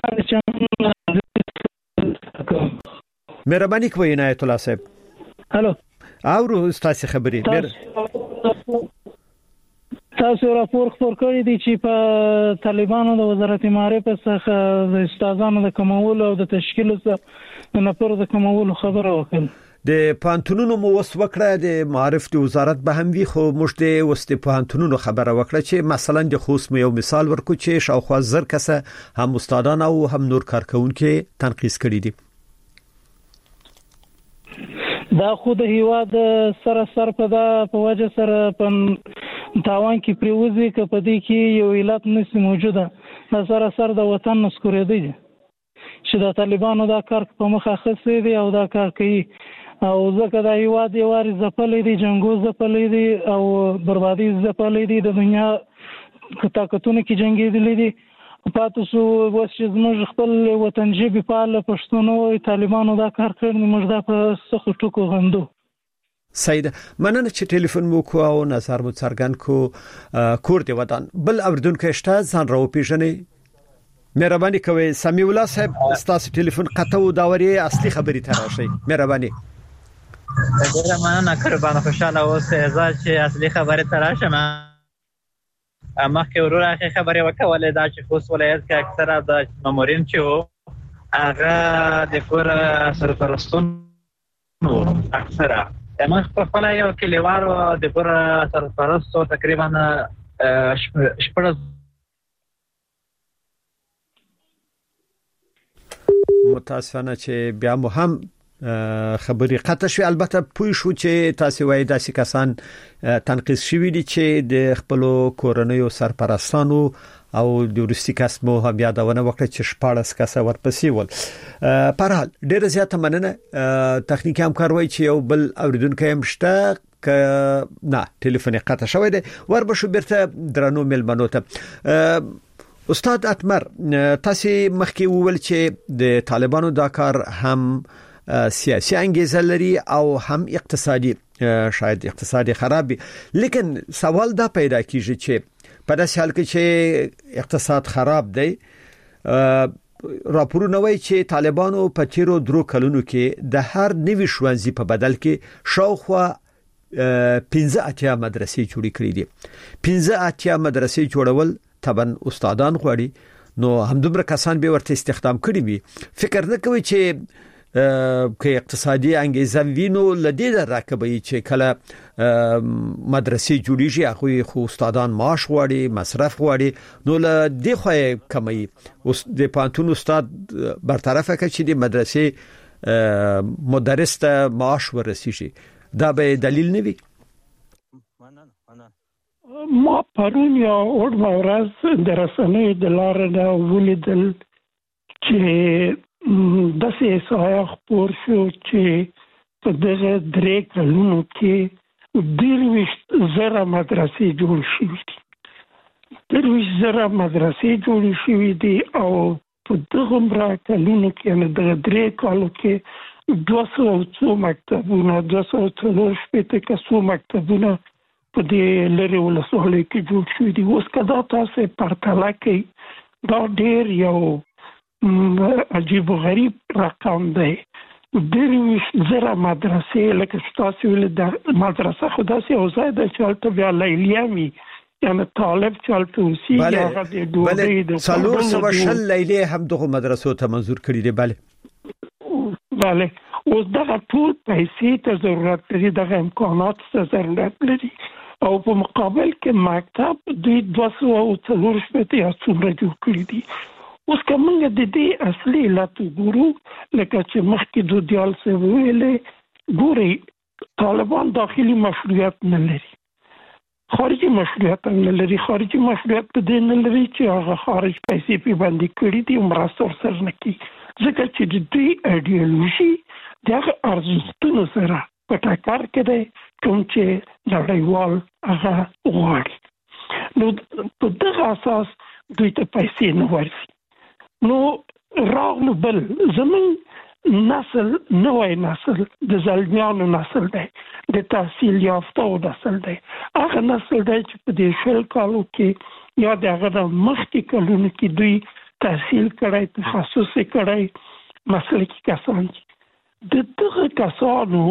مهرباني کوئ عنایت الله صاحب. هلو، اورو تاسو خبرې تاسو راپور خبر کړی دی چې په طالبانو د وزارت معارف څخه د استادانو د کمولو او د تشکیل څخه د نفر د کمولو خبره وکړه. د پانتونونو مو وسوکړه د معارف د وزارت به هم وی، خو موږ د وست پانتونونو خبره وکړه چې مثلا د خوست مو یو مثال ورکو چې شاوخوا زر کسه هم استادان او هم نور کارکونکو تنقیس کړي دي. دا خود هیواد سره په وجه سره په تاوان کې پریوزي ک په دې کې یو علت نشي موجوده. دا سره د وطن نسکورې دي چې د طالبانو دا کار په مخه خسي دي او دا کار کوي او ځکه دا هیواد یو واري ځپلې دي، جنگو ځپلې دي او بربادي ځپلې دي، د دنیا طاقتونو کې جنگېدلې دي. پاتې شو اوس چې زموږ خپل وطن جیبي فعال پښتونو طالبانو دا کار کړی، موږ دا په سخت ټکو غندو. سید مننه چې ټلیفون مو کو او نظر مو څرګند کو. کور دی ودان بل اوردونکو شته ځان راو پیژنې، مهرباني کوئ. سمیع الله صاحب ستاسو ټلیفون قطع او داوري اصلي خبرې ته راشي، مهرباني. ډیره مننه قربان، خوشاله اوسئ. زه چې اصلي خبرې ته راشم مخکې ورور اخی خبرې وکولې دا چې خوست ولایت کې اکثره د مامورین چې وو هغه د کور سرپرستون اکثره موږ په خپل یو کلیوالو د کور سرپرستو تقریبا 14 متاسفانه چې بیا مو هم خبرې قطع شوې. البته پوه شو چې تاسو وایي داسې کسان تنقیس شوي دي چې د خپل کورنیو سرپرستانو او د ورستي کس مو هم یادونه وکړه چې 14 کس ورپسې ول. په هر حال ډیره زیاته مننه. تخنیکی همکار وایي چې یو بل اوریدونکو هم شته که نه ټلیفون قطع شوی دی. وربشو بیرته درنو ملمنو ته. استاد اتمر تاسو مخکې وویل چې د طالبانو دا کار هم سیاسي انګیزه لري او هم اقتصادي، شاید اقتصادي خرابي، لیکن سوال دا پیدا کیږي چې په داسې حال کې چې اقتصاد خراب دی، راپورونه وایي چې طالبانو په تیرو 3 کلونو کې د هر نوي ښوونځي په بدل کې شاوخوا 15 مدرسې جوړې کړې دي. 15 مدرسې جوړول طبعا استادان غواړي، نو همدومره کسان به ورته استخدام کړي وي. فکر نه کوي چې که اقتصادي انګیزه وینو لدې راکبي چې کله مدرسې جوړیږي هغه خو استادان معاش غواړي، مصرف غواړي، نو لدې خو کمی اوس د پانتون استاد برطرفه کوي چې د مدرسې مدرس ته معاش ورسیږي. دا به دلیل نه وي. ما پرون یا اور ورځ د رسنۍ د لارې دا ولیدل چې داسې احصایه خپور شو چې په دغه 3 کلونو کې 23,000 مدرسې جوړ شوي دي. 23,000 مدرسې جوړ شوي دي او په دغه کلونو کې یعنې دغه 3 کالو کې 200 مکتبونه، 240 کسو مکتبونه په دې لري ولسوالۍ کې جوړ شوي دي. اوس که دا تاسو پرتله کوي دا ډېر یو عجیب و غریب رقم دی. 23,000 مدرسې لکه تاسو ویل د مدرسه خو داسې یو ځای ده چې هلته بیا لیلیه وي، یعنې طالب چې هلته اوسېږي هغه د ډوډۍ د 420 لیلیې هم دغو مدرسو ته منظور کړي دي. بله اوس دغه ټول پیسې ته ضرورت لري، دغه امکانات ته ضرورت لري او په مقابل کې مکتب دوی 240 یا څومره جوړ کړي دي. اوس که موږ د دې اصلي علت وګورو لکه چې مخکې د دیال څه ویلې، ګورئ طالبان داخلي مشروعیت نه لري، خارجي مشروعیت نه لري. خارجي مشروعیت په دې نه لري چې هغه خارج پیسې په باندې کړي دي او مرسته ورسره نه کوي، ځکه چې د دوی ایډیالوژي د هغه ارزښتونو سره په ټکر کې دی کوم چې نړیوال هغه غواړي. نو په دغه اساس دوی ته پیسې نه ورځي. نو راغلو بل زمون نسل، نوی نسل د زلمیانو نسل دی، د تحصیل یافته نسل دی. هغه نسل دی چې په دې 20 کالو کې یا د هغه د مخکې کلونو کې دوی تحصیل کړی، تخصص کړی، مسلکي کسان دي. د دغه کسانو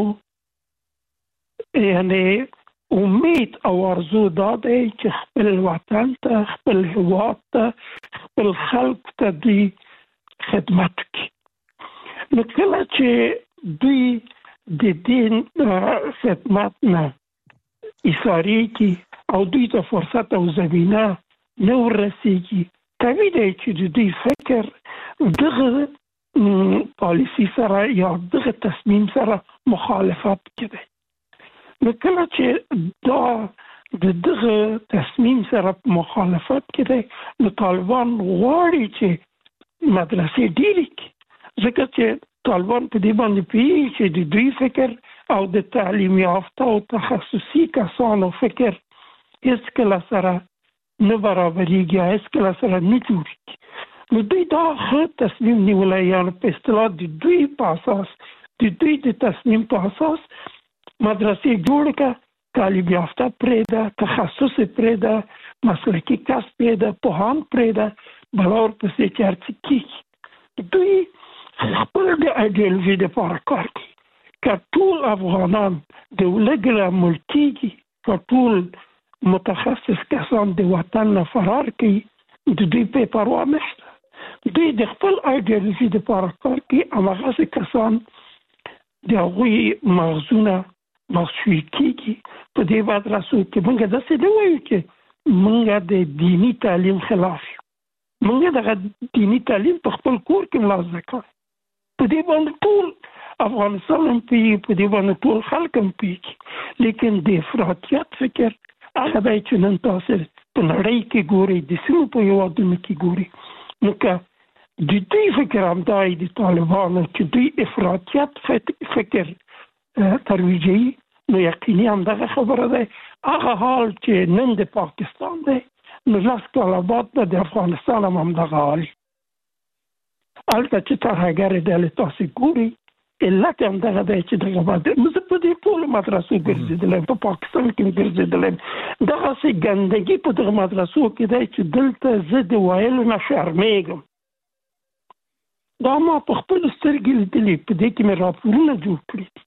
یعنی امید او ارزو دا دی چې خپل وطن ته، خپل هیواد ته، خپل خلق ته دوی خدمت وکړي. نو کله چې دوی د دې خدمت نه ایثارېږي او دوی ته فرصت او زمینه نه ورسېږي، طبیعي دی چې د دوی فکر دغه پالیسی سره یا دغه تصمیم سره مخالفت کوي. نو کله چې دا د دغه تصمیم سره مخالفت کوي، نو طالبان غواړي چې مدرسې ډېرې کړي، ځکه چې طالبان په دې باندې پوهېږي چې د دوی فکر او د تعلیم یافته او تخصصي کسانو فکر هېڅکله سره نه برابرېږي، هېڅکله سره نه جوړېږي. نو دوی دا ښه تصمیم نیولی، یعنې په اصطلاح د دوی په اساس، د دوی د تصمیم په اساس مدرسې جوړ کړه، تعلیم یافته پرېږده، تخصص پرېږده، مسلکي کس پرېږده، پوهان پرېږده، بلا ورپسې چې هر څه کېږي. دوی خپل د ایډیالوژي دپاره کار کوي. که ټول افغانان د لږ عمل کېږي، که ټول متخصص کسان د وطن نه فرار کوي، د دوی په پروا نشته. دوی د خپل ایډیالوژي دپاره کار کوي. هماغسې کسان د هغوی مغزونه مغشوي کېږي. په دې مدرسو کې موږ داسې نه وایو چې موږ د دیني تعلیم خلاف یو. موږ دغه دیني تعلیم په خپل کور کې ملا زده کوو. په دې باندې ټول افغانستان هم په دې باندې ټول خلک هم پوهېږي، لیکن د افراطیت فکر هغه دی چې نن تاسو په نړۍ کې ګورئ، د سیمو په هېوادونو کې ګورئ، نو که د دوی فکر همدا د طالبانو چې دوی افراطیت فکر ترویجوي، نو یقیني همدغه خبره ده. هغه حال چې نن د پاکستان دی، نو 10 کاله بعد به د افغانستان هم همدغه حال. هلته چې ترهګرې ډلې تاسو ګورئ، علت همدغه دی چې دغه بعد زه په دې ټولو مدرسو ګرځېدلی، په پاکستان کې ګرځېدلی، دغسې ګندګي په دغه مدرسو کې دی چې دلته زه د ویلو نه شرمېږم. دا ما په خپلو سترګې لیدلي، په دې کې مې راپورونه جوړ کړي دي.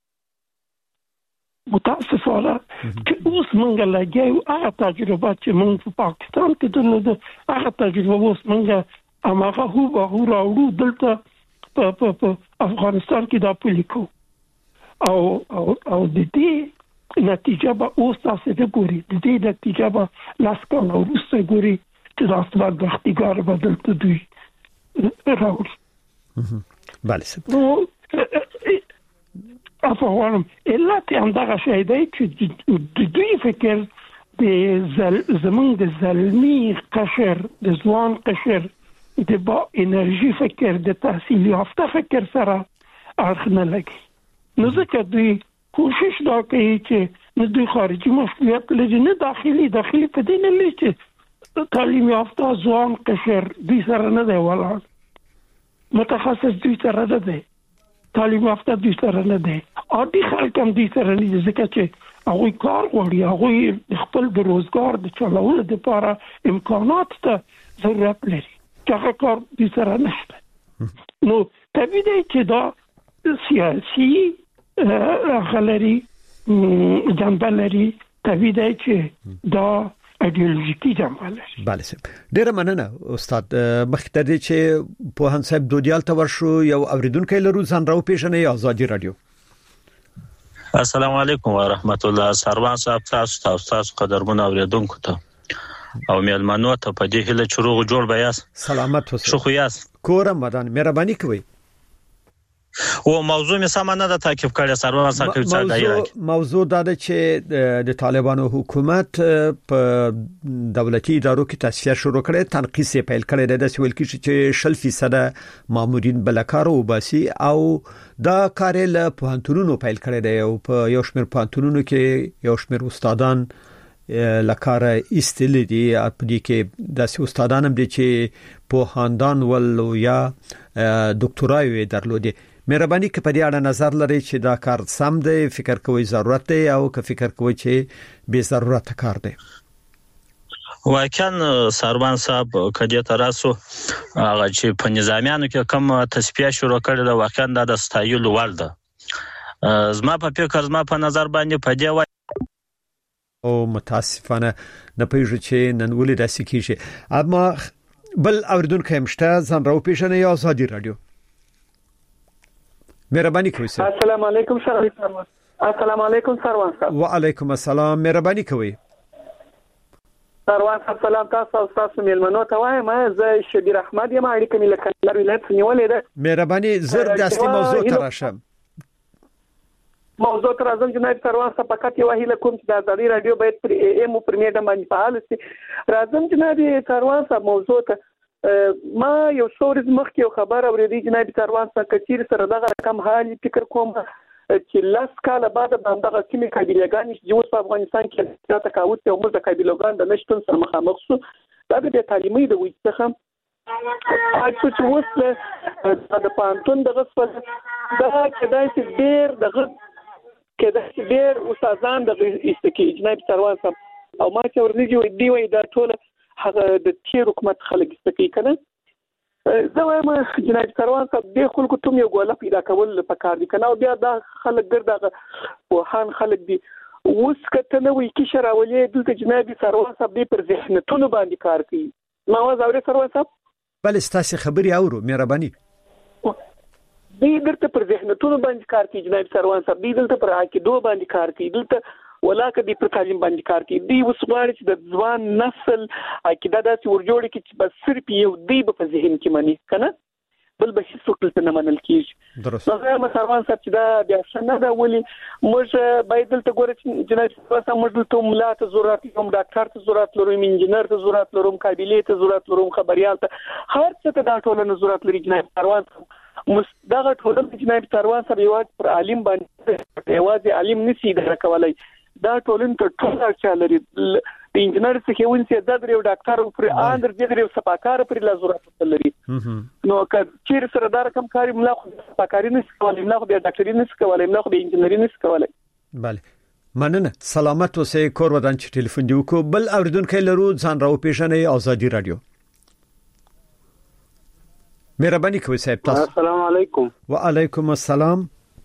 متاسفانه چې اوس موږ لګیا یو هغه تجربه چې موږ په پاکستان کې درلوده، هغه تجربه اوس موږ هماغه هوبهو راوړو دلته په افغانستان کې دا پلي کوو، او د دې نتیجه به اوس تاسو ته ګورئ، د دې نتیجه به 10 کاله وروسته ګورئ چې دا بدبختیګار به دلته دوی راوړي. بله نو افغانم علت همدغه شی دی چې د دوی فکر د زمونږ د زلمي قشر، د ځوان قشر، د با انرژي فکر، د تحصیل یافته فکر سره اړخ نه لګي. نو ځکه دوی کوشش دا کوي چې نه دوی خارجي مشروعیت لري، نه داخلي په دې نه لري چې تعلیم یافته ځوان قشر دوی سره نه دی ولاړ، متخصص دوی سره نه دی، تعلیم یافته دوی سره نه دی، عادي خلک هم دوی سره نه دي، ځکه چې هغوی کار غواړي، هغوی خپل د روزګار د چلولو دپاره امکانات ته ضرورت لري چې هغه کار دوی سره نشته. نو طبیعي دی چې دا سیاسي هغه لري، جنبه لري، طبیعي دی چې دا ایدئولوژیکي جنبه لري. بله صاحب، ډیره مننه استاد. مخکې تر دې چې پوهاند صاحب دودیال ته ورشو، یو اوریدونکی لرو، ځان راوپېژنئ. ازادي راډیو. السلام علیکم ورحمت الله. سروان صاحب تاسو قدرمن اوریدونکو ته او میلمنو ته په دې هله چې روغ جوړ بیاست، سلامت اوسئ، شو خو یاست، کورم ودان، مهرباني کوئ. او موضوع می سم نه ده تعقیب کړی سروان صاحب چې دا یو موضوع دا ده چې د طالبانو حکومت په دولتي ادارو کې تصفیه شروع کړي، تنقیص یې پیل کړی دی، د ویل کېږي چې 60% مامورین بلکار او باسي، او دا کار له پوهنتونونو پیل کړی دی، او په یو شمېر پوهنتونونو کې یو شمېر استادان لکاره ایستل دي. په دې کې داسې استادان هم دي چې پوهاندان ول یا ډاکټرای درلودي. مهرباني که په دې اړه نظر لري چې دا کار سم دی، فکر کوئ ضرورت دی، او که فکر کوئ چې بے ضرورت کار دی؟ واقعا سروان صاحب کدی تراسو هغه چې په نظامیانو کې کوم تصفیه شروع کړل، واقعا دا د ستایلو وړ ده. زما په فکر، زما په نظر باندې په دې او متاسفانه نه پېژو چې نن ولې داسې کیږي. اما بل اوریدونکو همشته، ځان راوپېژنئ. ازادي راډیو. مهرباني کوئ. السلام علیکم سروان. السلام علیکم سروان صاحب. وعلیکم السلام. مهرباني کوئ. سروان صاحب سلام تاسو او تاسو میلمنو ته وایم. زه شبیر احمد یم، اړیکه مې له کندهار ولایت نیولې ده. مهرباني زر د اصلي موضوع ته راشم. موضوع تر ازم جناب سروان صاحب فقط یو هیله کوم چې د ازادي رادیو باید پر ام او پر میډیا باندې فعال شي. راځم جناب سروان صاحب موضوع ته ما یو څورز مخکې یو خبر اوریدي جناب سروان صاحب کچیر سره دغه کم حالي فکر کوم چې لاس کاله بعد دغه کیمې قبیلهګان چې اوس په افغانستان کې د تقاوت او موږ د قبیلهګان د نشټون سره مخامخ شو. دا د تعلیمي د وجې څخه اڅو چې اوس د پانتون دغه څه دا کېدای چې ډېر دغه کېدای ډېر استادان د استکی جناب سروان صاحب او ما چې ورنږدې دی وای دا ټول هغه د تیر حکومت خلک استکی کنه. زه وایم جناب سروان صاحب د خلکو ته یو ګوله پیدا کول پکار دي کنه، او بیا دا خلک ګرځي وهان خلک دي. اوس کته نو کې شراولې دلته جناب سروان صاحب دې پر ذهنتونو باندې کار کوي. ما واز اوري سروان صاحب بل ستاسو خبري اورو. مهرباني دی دلته پر ذهنتونو باندې کار کوي جناب سروان صاحب، دی دلته پر عقیدو باندې کار کوي، دلته ولاکه دی پر تعلیم باندې کار کوي. دی اوس غواړي چې د ځوان نسل عقیده داسې ورجوړي چې بس صرف یو دی په ذهن کې مني کنه. بل به هیڅ څوک نه منل کیږي. درست. نو سروان صاحب چې دا بیا څنګه دا ولي موږ باید دلته ګورو چې جناب تاسو موږ دلته ملا ته ضرورت لرو، ډاکټر ته ضرورت لرو، انجینر ته ضرورت لرو، قابلیت ته ضرورت لرو، خبريال ته هر څه ته دا ټولنه ضرورت لري. جناب سروان دغه ټولنه جناب سروان صاحب یو پر عالم باندې یوازې عالم نشي اداره کولای، دا ټولنه ته ټول اړتیا لري. د انجینر څخه ونسي د یو ډاکټر پر اندر د یو سپاکار پر لا ضرورت لري. نو کچیر سره دا رقم کاری ملا خو سپاکاری نشي کولای، ملا خو د ډاکټري نشي کولای، ملا خو د انجینری نشي کولای. بله مننه. سلامت اوسئ. کور ودان چې ټلیفون دی وکړو. بل اوریدونکو لرو ځان راو پیژنې آزادی رادیو. مهرباني کوئ صاحب تاسو. السلام علیکم. وعلیکم السلام.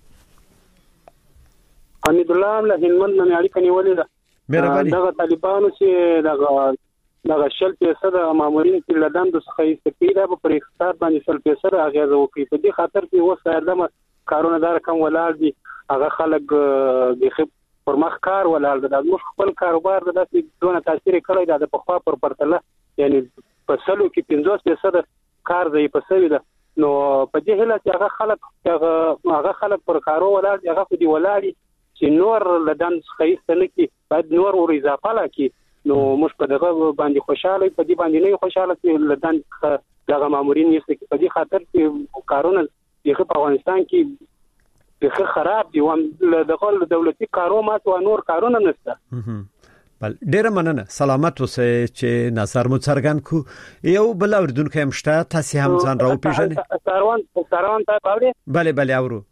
حمید الله له هلمند نه اړیکه نیولې ده. مهرباني. دغه طالبانو چې دغه شل پیسه د مامورین چې لدان د څخه استفاده په اقتصاد باندې شل پیسه اغیزه وکړي. په دې خاطر چې وسه اردم کارونه دار کم ولاړ دي، هغه خلک د پرمخ کار ولاړ دي. د موږ خپل کاروبار د داسې دونه تاثیر کړی دا د پخوا پر پرتله، یعنی په سلو کې 50% کار دی په سوي ده. نو په دې هله چې هغه خلک پر کارو ولاړ دي، هغه خو دی ولاړ چې نور لدان څخه نه کی باید نور ور اضافه لکه. نو موږ په دغه باندې خوشاله، په دې باندې نه خوشاله چې لدان دغه مامورین یې چې په دې خاطر چې کارونه په افغانستان کې ډېر خراب دي، او دغه دولتي کارو مات او نور کارونه نشته. بل ډیره مننه. سلامت اوسئ چې نظر مو څرګند کو. یو بل اوریدونکو هم شته، تاسو هم ځان راو پیژنئ. سروان ته باوري. بله اورو.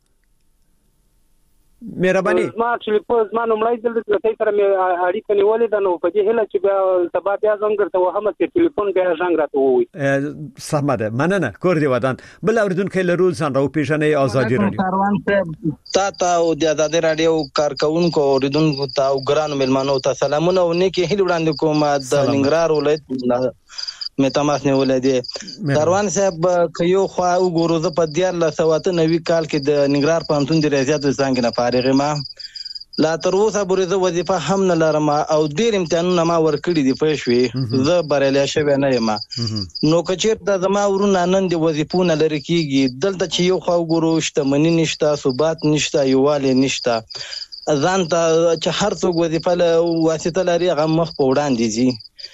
مهرباني. ما چې په ځمانو مړای دل د تاسو سره مې اړیکه نیولې ده. نو په دې هله چې بیا سبا بیا زنګ درته وهم چې ټلیفون بیا زنګ راته ووي. سمه ده. مننه. کور دی ودان. بل اوریدونکو لرو ځان راو پیژنئ آزادی رادیو. سروان صاحب تا او د آزادی رادیو کارکونکو اوریدونکو ته او ګرانو ملمنو ته سلامونه او نیکی هیله وړاندې کوم. د ننګرهار ولایت مې تماس نیولې دي. سروان صاحب کيو خو وګورو زه په 1990 کال کې د ننګرهار پوهنتون د ریاضیات څنګه نه فارغ ما لا تر اوسه پورې زه وظیفه هم نه لرم او ډیر امتحانونه ما ورکړي دي پښوی زه بریالي شوی نه یم. نو کچیر د زما ورونه نن د وظیفونه لري کیږي دلته چې یو خو وګورو شتمنی نشته، ثبات نشته، یواله نشته، ځان ته چې هر څوک وظیفه له واسطه لري هغه مخ په وړاندې دي،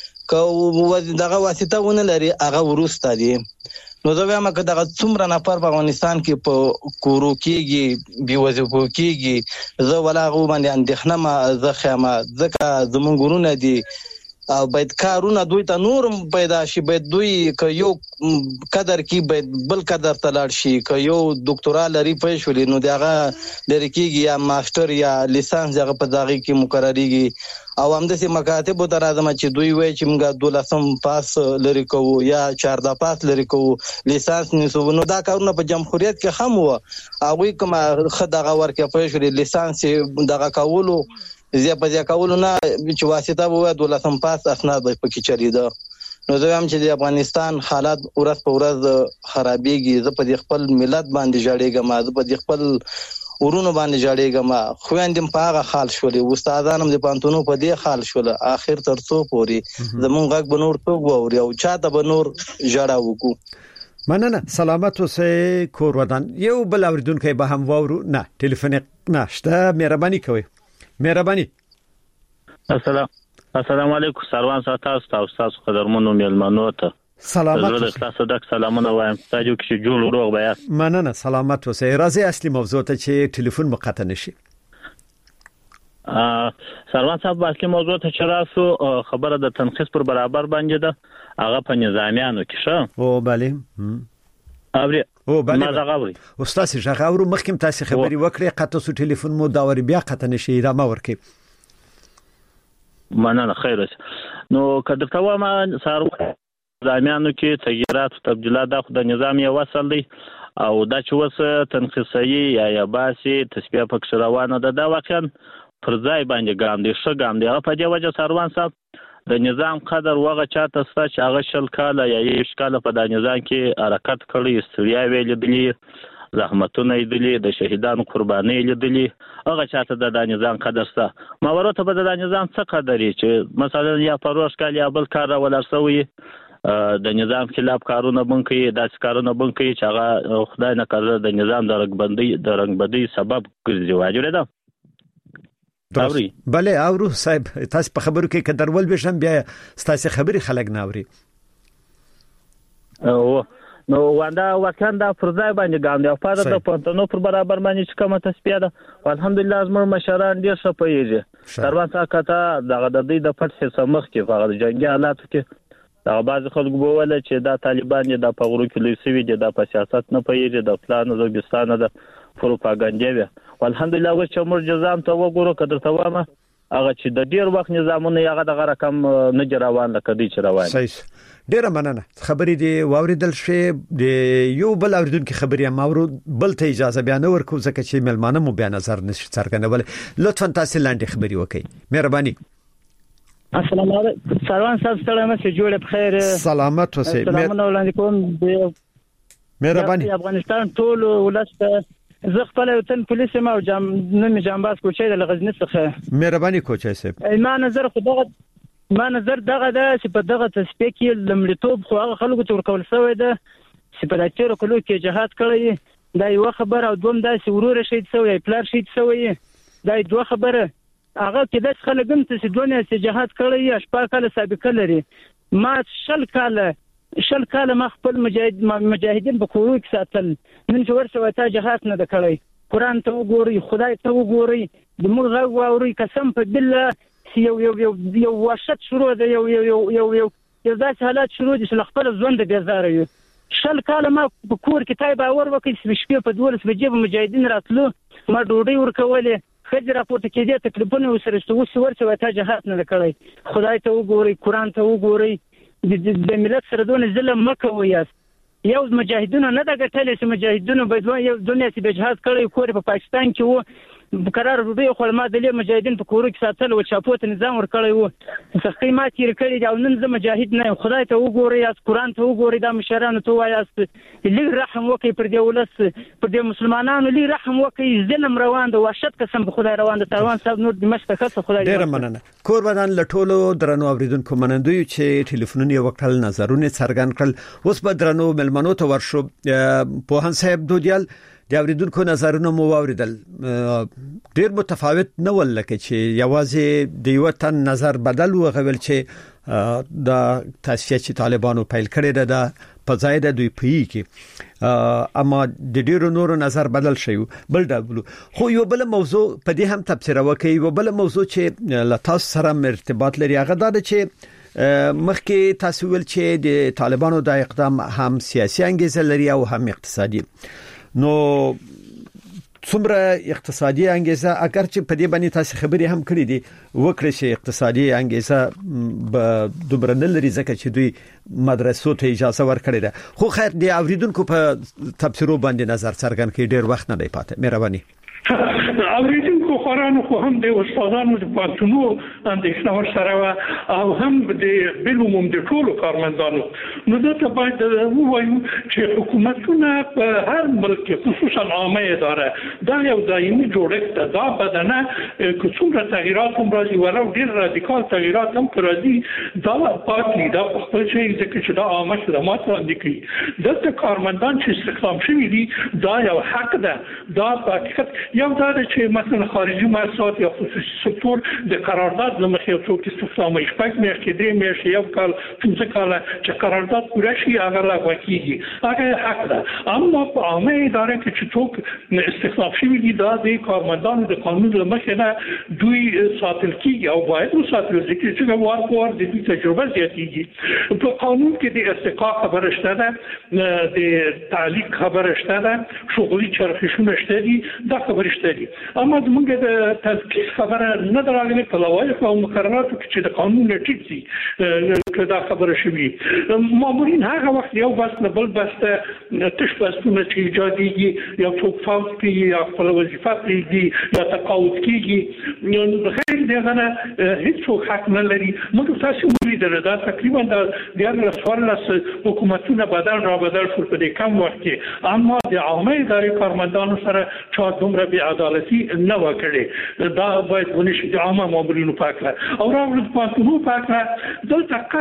که دغه واسطه ونه لري هغه ورسته دي. نو زه وایم چې دغه څومره نفر په افغانستان کې په کورو کېږي بي وظیفو کېږي، زه ولا غو باندې اندېښنه ما زه خیمه ځکه زمونږ ورونه دي او باید کارونه دوی ته نور پیدا شي، باید دوی که یو قدر کې باید بل قدر ته لاړ شي، که یو ډاکټورا لري پېښولې نو دغه لري کېږي یا ماستر یا لیسانس هغه په دغه کې مقرریږي. او همداسې مکاتب ته راځم چې دوی وایي چې موږ 12 پاس لري کوو یا 14 پاس لري کوو، لیسانس نیسو. نو دا کارونه په جمهوریت کې هم و، هغوی کوم خدغه ورکه پېښولې لیسانس دغه کولو زیاپځه کولو نه چې واسطه وو 12 پاس اسناد پکې چریده. نو زه هم چې د افغانستان حالات ورځ په ورځ خرابېږي، زه په خپل ملت باندې جاړېږم، زه په خپل ورونو باندې جاړېږم، خويندم په هغه حال شولې، استادانم د پانتونو په دې حال شول. اخر تر څو پوري زمونږ غږ بنور څوک ووري او چاته بنور جړه وکړو. مننه. سلامت اوسئ. کور ودان. یو بل اوریدونکو به هم وورو. نه ټلیفون نشته. مهرباني کوئ. مهرباني. السلام علیکم. سروان ساتاست او تاسو قدرمنو ملمنو ته سلامت اوسئ. تاسو دک سلامونه وایم. تاسو کې جوړ روغ بیاست. مننه. سلامت اوسئ. راځي اصلي موضوع ته چې ټلیفون مقطع نشي. سروان صاحب اصلي موضوع ته چراسو خبره د تنخیص پر برابر باندې ده، هغه په نظامیانو کې شه. او بله اوري او بله ما زغاوري استاد زغاورو مخکم تاسو خبري وکړي قطه سو ټلیفون مو دا ور بیا قطه نشي را ما ورکي. مننه. خیر اوسه. نو کله ته ما سارو نظامیانو کې تغیرات او تبديلات د نظام یو وصل دی او دا چې وسه تنخیصي یا باسي تسبیح پکښ روانه ده، دا واقعا پر ځای باندې ګام دي ښه ګام دی. په دې وجه سروان صاحب د نظام قدر وغه چاته ست چې هغه شل کاله یا یې شکاله په د نظام کې حرکت کړی، استریا ویل دي، زحمتونه دي، د شهیدانو قرباني لیدلي، هغه چاته د نظام قدر ست. ما ورته په د نظام څه قدرې چې مثلا یا پروش کال یا بل کار ولرسوي د نظام خلاف کارونه بنکي داسې کارونه بنکي چې هغه خدای نه کړه د نظام د رنګبندۍ سبب ګرځي واجب ده. بله اورو صاحب تاسو په خبرو کې کډرول بشم بیا تاسو خبري خلک نه اوري نو وندا وکاندا فرځای باندې ګام دی او فاده د پونتنو پر برابر باندې چې کومه تسبیح ده الحمدلله زموږ مشران ډیر ښه پېږي تروان ساکته دغه د دې د پټ حصہ مخ کې فقط جنگي حالات کې دا بعض خلک بوله چې دا طالبان د پغورو کې لوسوي دي د سیاست نه پېږي د پلان زوګستانه د پروپاګاندا وي الحمدلله چې موږ جزام ته وګورو کډر ته وامه هغه چې د ډیر وخت نظامونه هغه د رقم نه جوړوان لکه دي چې روان صحیح ډیره مننه خبرې دی واوریدل شي د یو بل اوریدونکو خبرې ماورو بل ته اجازه بیان ورکو ځکه چې ملمانه مو بیان نظر نشي څرګندول لطفا تاسو لاندې خبرې وکړئ مهرباني السلام علیکم سلام صاحب سلام سره جوړ بخیر سلامت اوسئ سلام وړاندې کوم مهرباني افغانستان ټول ولست زه خپل وطن پولیس ما او نن جنباز کوچې د غزنی څخه مهرباني کوچې صاحب ما نظر دغه د چې په دغه تسبیح کې لمړیتوب خو هغه خلکو ته ورکول شوی ده چې په داتیرو کلو کې جهاد کړی دا یو خبر او دوم دا چې ورور شهید شوی پلار شهید شوی دا دوه خبره هغه کې د خلک هم چې دونه چې جهاد کړی شپه کله سابقه لري ما شل کاله ما خپل مجاهدین په کورو کې ساتل نن چې ورسوي تا جهاد نه کړی قرآن ته وګوري خدای ته وګوري د موږ غو اوري قسم په بالله یو واشت شروع ده یو داسې حالات شروع دي چې خپل ژوند بیزاره یو شل کاله ما په کور کې تای باور وکړ چې شپې په 12 بجې مجاهدین راتلو ما ډوډۍ ورکولې خځه راپورته کېده تکلیفونه وسره ورسوي تا جهاد نه کړی خدای ته وګوري قرآن ته وګوري د ملت سره دونه ظلم مکوي یو مجاهدونو نه د ګټلې چې مجاهدونو به یو دنیا چې جهاد کړی کور په پاکستان کې وو قرار روبي خو ما د مجاهدین په کورو کې ساتل او چاپوت نظام ور کړی وو سختي ما تیر کړی او نن زه مجاهد نه خدای ته وګوري یا قرآن ته وګوري د مشرانو ته وایاست لږ رحم وکړي پر دې ولس پر دې مسلمانانو لږ رحم وکړي ظلم روان دی وحشت قسم په خدای روان دی تروان صاحب نور د مشتخص خدای ډیر مننه قربان لټولو درنو اوریدونکو منندوی چې ټلیفونونه وکړل نظرونه څرګند کړل اوس به درنو ملمنو ته ورشو پوهان صاحب دودیال د اوریدونکو نظرونه مو واوریدل ډیر متفاوت نه ولکه چې یوازې د یو تن نظر بدل وغوول چې د تاسیس چې طالبانو پیل کړی ده په ځای د دوی پی کې اما د ډیرو نورو نظر بدل شي بل ډول خو یو بل موضوع په دې هم تفسیر وکړي یو بل موضوع چې له تاسو سره ارتباط لري هغه دا چې مخکې تاسو ول چې د طالبانو د اقدام هم سیاسي انګیزه لري او هم اقتصادي نو څومره اقتصادي انګیزه اگر چې په دې باندې تاسو خبرې هم کړې دي وکړي چې اقتصادي انګیزه به دومره نه لري ځکه چې دوی مدرسو ته اجازه ورکړي ده خو خیر دی اوریدونکو په تفسیرو باندې نظر څرګند کړي ډیر وخت نه دی پاتې مهرباني اوریدونکو خورانو خو هم د استادانو د پاتونو اندېښنه ورسره او هم د بلوموم د ټولو کارمندانو نو دته باید ووایو چې حکومتونه په هر ملک خصوصا عامه اداره دا یو دایمي جوړښت دا بدنه کومه تغییرات هم راځي ورو ډیر رادیکال تغییرات هم راځي دا پاتې دا په خپل شي چې دا عامه خدمات وړاندې کوي دته کارمندان چې استخدام شوي دي دا یو حق ده دا په حقیقت یو دا چې مثلا خارجي مؤسسات یا خصوصي سکتور د قرارداد لمخې یو څوک استخدامي شپږ میاشتې درې میاشتې یو کال څنګه کال چې قرارداد پوره شي هغه لا کیږي هغه حق ده اما په عامه اداره کې چې څوک استخدام شوي دي دا د کارمندانو د قانون لمخې نه دوی ساتل کیږي او باید وساتل کیږي چې وار د دې تجربه زیاتېږي په قانون کې د استحقاق خبره شته ده د تعلیق خبره شته ده شغلي چرخشونه شته دي دا خبره شته دي اما موږ د تذکیر خبره نه دراغلي په لوایح او مقرراتو کې چې د قانون ټیټ دي دا خبره شوي مامورین هغه وخت یو بس نه بل بس تش بسونه چې ایجاديږي یا څوک فوت کیږي یا خپل وظیفه کیږي یا تقاعد کیږي نو غیر دغه نه هیڅ حق نه لري موږ تاسو ولیدل دا تقریبا د رسوالس حکومتونه بدل را بدل شو په دې کم وخت کې اما د عامه ادارې کارمندانو سره چا دومره بې عدالتي نه وکړي دا باید ونشي د عامه مامورینو پاکه او راوړل پاتونو پاکه دلته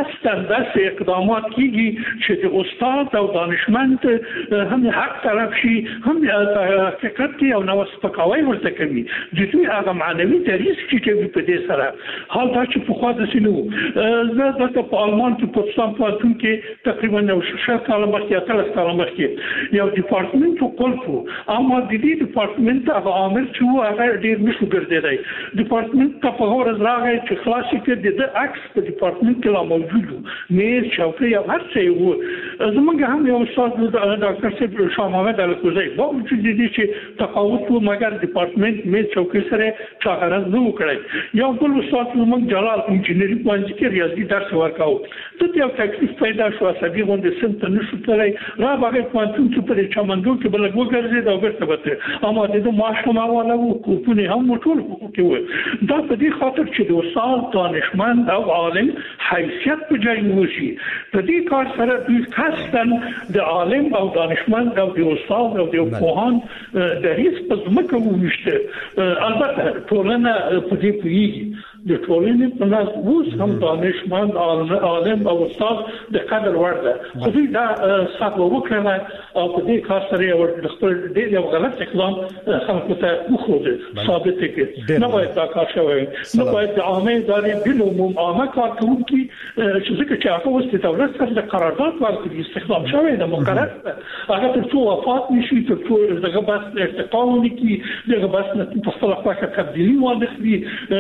قصداً داسې اقدامات کیږي چې د استاد او دانشمند هم حق طرف شي هم حقیقت کې او نو سپکاوی ورته کوي د دوی هغه معنوي دریس چې کوي په دې سره حال دا چې په خوا د سينو زه د په آلمان کې پوتسام پاتون کې تقریبا یو شل کال مخکې 30 کال مخکې یو ډپارټمنټ وکړو اما د دې ډپارټمنټ هغه عامل چې هغه ډیر نشو ګرځیدای ډپارټمنټ ته په هغه راغی چې خلاصې کې د عکس په ډپارټمنټ کې لا موجود مې چوکۍ او هر څه وو زمونږ هم یو استاد ډاکټر صاحب شاه محمد الکوزی باوجود دې چې تفاوت و مګر ډپارټمنټ مې چوکۍ سره چاغرز نه وکړي یو بل استاد زمونږ جلال انجینری پوهنځي کې ریاضي درس ورکاو ته یو تکلیف پیدا شو سبي غونډه سنت نشو تلای را باغې پوهنتون چې په چمنګو کې بل وګرځي دا ورته وته اما د ماشومان والا وو کوپونه هم ټول کې و دا په دې خاطر چې د استاد دانشمند او عالم حیثیت په ځای وشي په دې کار سره دوی خاصن د عالم او دانشمند او د استاد او د پوهان د هیڅ په ځمکه وشته البته ټولنه په دې پیږي د ټولنې په ناس اوس هم دانشمند عالم او استاد د قدر وړ ده خو دوی دا څه وکړل او په دې کار سره یو خپل ډېر یو غلط اقدام خلکو ته وښوده ثابت کړي نه باید دا کار شوی نه باید د عامه ادارې بلوم عامه کارکونکي چې څنګه چې هغه وست دولت سره د قرارداد ورکړي استخدام شوی د مقرر هغه ته څو وفات نشي ته څو دغه بس ارتقا ونکړي دغه بس په خپل خپل تبدیلی واندخري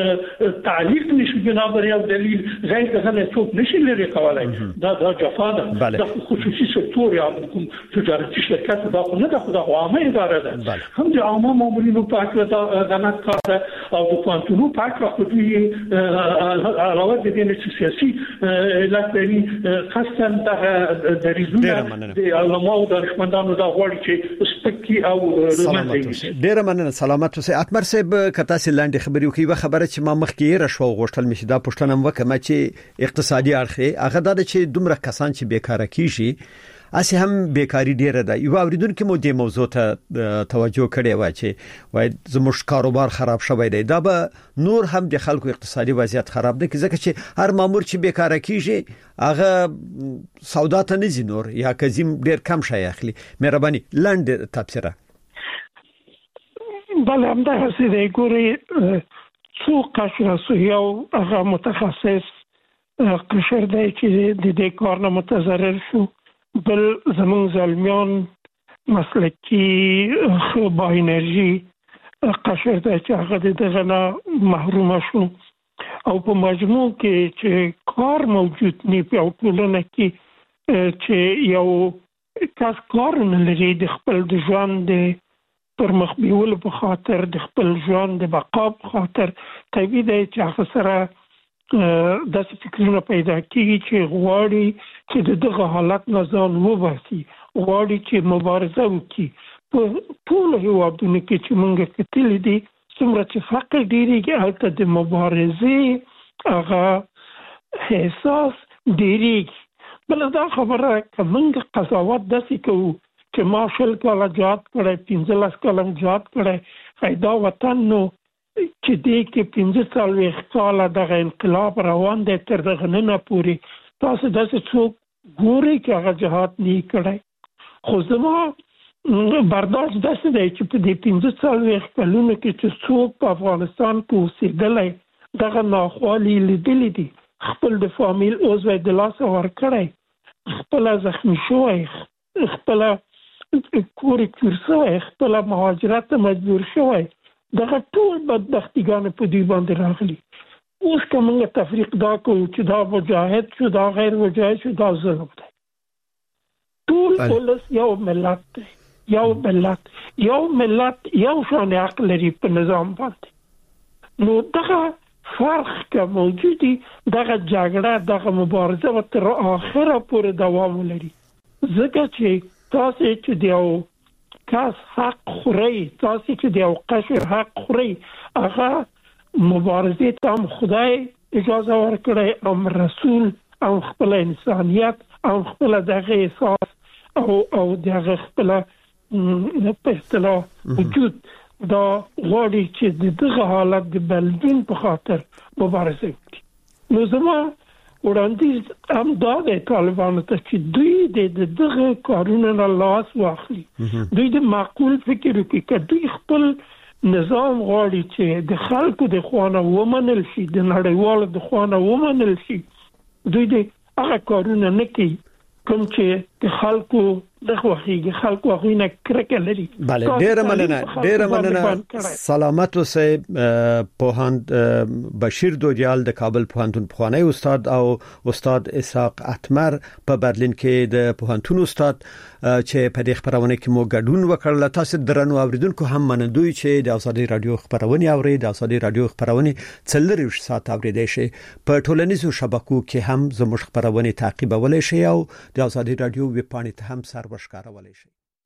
تعلیق نشي بنابر یو دلیل غیر دغه څوک نشي لري کولای دا جفا ده د خصوصي سکتور یا کوم تجارتي شرکت دا نه ده خو عامه اداره ده هم د عامه مامورینو په اړه دا نه کار او د پانتونو په اړه خو دې علاوه د دې چې سیاسي لکه خاصه د ریزونه د علماء او دانشمندانو دا غوړي چې سپکی او ډیر مننه سلامت اوسه اتمر صاحب کته سلاندې خبرې کوي خبره چې ما مخکې رشوه غوښتل مشه دا پښتنه وکړه چې اقتصادي اړخه هغه دا چې دومره کسان چې بیکاره کیږي اسی هم بیکاری ډیره ده یو اوریدونکو مو د موضوع ته توجه کړې و چې وای زموږ کاروبار خراب شوی دی دا به نور هم د خلکو اقتصادي وضعیت خراب ده ځکه چې هر مامور چې بیکاره کیږي هغه سودا ته نه زینور یا کزیم ډیر کم شي اخلي مهرباني لاند تفسیره بله هم دا هسې دی ګوري څو قشر یو هغه متخصص قشر دی چې د دې کار نه متضرر شو بل زمون زلمیان مسلکی با انرژي قشر دی چې هغه دغه نه محروم شو او په مجموع کې چې کار موجود نه په ټولنه کې چې یو کس کار نه لري د خپل د ژوند پر مخ بیول په خاطر د خپل ژوند د بقا په خاطر طبيعي دی چې هغه سره داسې فکرونه پیدا کیږي چې غواړي چې دغه حالت نه ځان وباسي غواړي چې مبارزه وکړي په ټول هیوادونو کې چې موږ کتلې دي څومره چې فقر ډیریږي هلته د مبارزې هغه احساس ډیریږي بل دا خبره کومه قضاوت داسې کوو چې ماشل کاله جهاد کړي 15 کاله جهاد کړي فائدہ وطن نو چې دې کې 15 کاله د انقلاب روان دي تر دغه نه پوري تاسو داسې څوک ګوري چې هغه جهاد نه کړي خو زما برداشت داسې دی چې په دې 15 کلونو کې چې څوک په افغانستان کې اوسېدلی دغه ناخوالې لیدلې دي خپل د فامیل عضو د لاسه ورکړی خپل زخمی شوی خپل کورې کورسوی خپل مهاجرت مجبور شوی دغه ټول بدبختیګان په دې باندې راغلي اوس کومه تفریق دا کوي چې دا مجاهد شو دا غیر مجاهد شو دا ظلم دی ټول ولس یو ملت دی یو ملت یو شان عقل لري په نظام باندې نو دغه فرق که موجودی دغه جګړه دغه مبارزه و تر اخره پورې دوام لري ځکه چې تاسو چې دیو کاس حق خوري تاسو چې دیو قشر حق خوري هغه مبارزه ته خدای اجازه ورکړي او رسول او خپل انسانيت او خپل دغه احساس او دغه خپل په اصطلاح وجود دا غواړي چې دغه حالت د بلدین په خاطر مبارزه وکړي نو زما وړاندیز هم دا د طالبانو ته چې دوی د دغه کارونو نه لاس واخلي دوی د معقول فکر وکړي چې دوی خپل نظام غواړي چې د خلکو د خوانه ومنل شي د نړیوالو د خوانه ومنل شي دوی د هغه کارونه نه کوي کوم چې د خلکو د خوخيږي خلکو غوینه کرکه لري بله ډیره مننه سلامت اوسه پوهاند بشیر دوجال د کابل پوهنتون پخوانی استاد او استاد اسحاق اتمر په برلین کې د پوهنتون استاد چې په دې خبرونه کې مو ګډون وکړل تاسو درنو اوریدونکو هم منندوی چې د ازادي رادیو خبرونه اوري د ازادي رادیو خبرونه څلور ساعت اوریدای شي په ټولنیزو شبکو کې هم زموږ خبرونه تعقیبولای شي او د ازادي رادیو ویب پاڼې ته هم سر ورشکارولای شي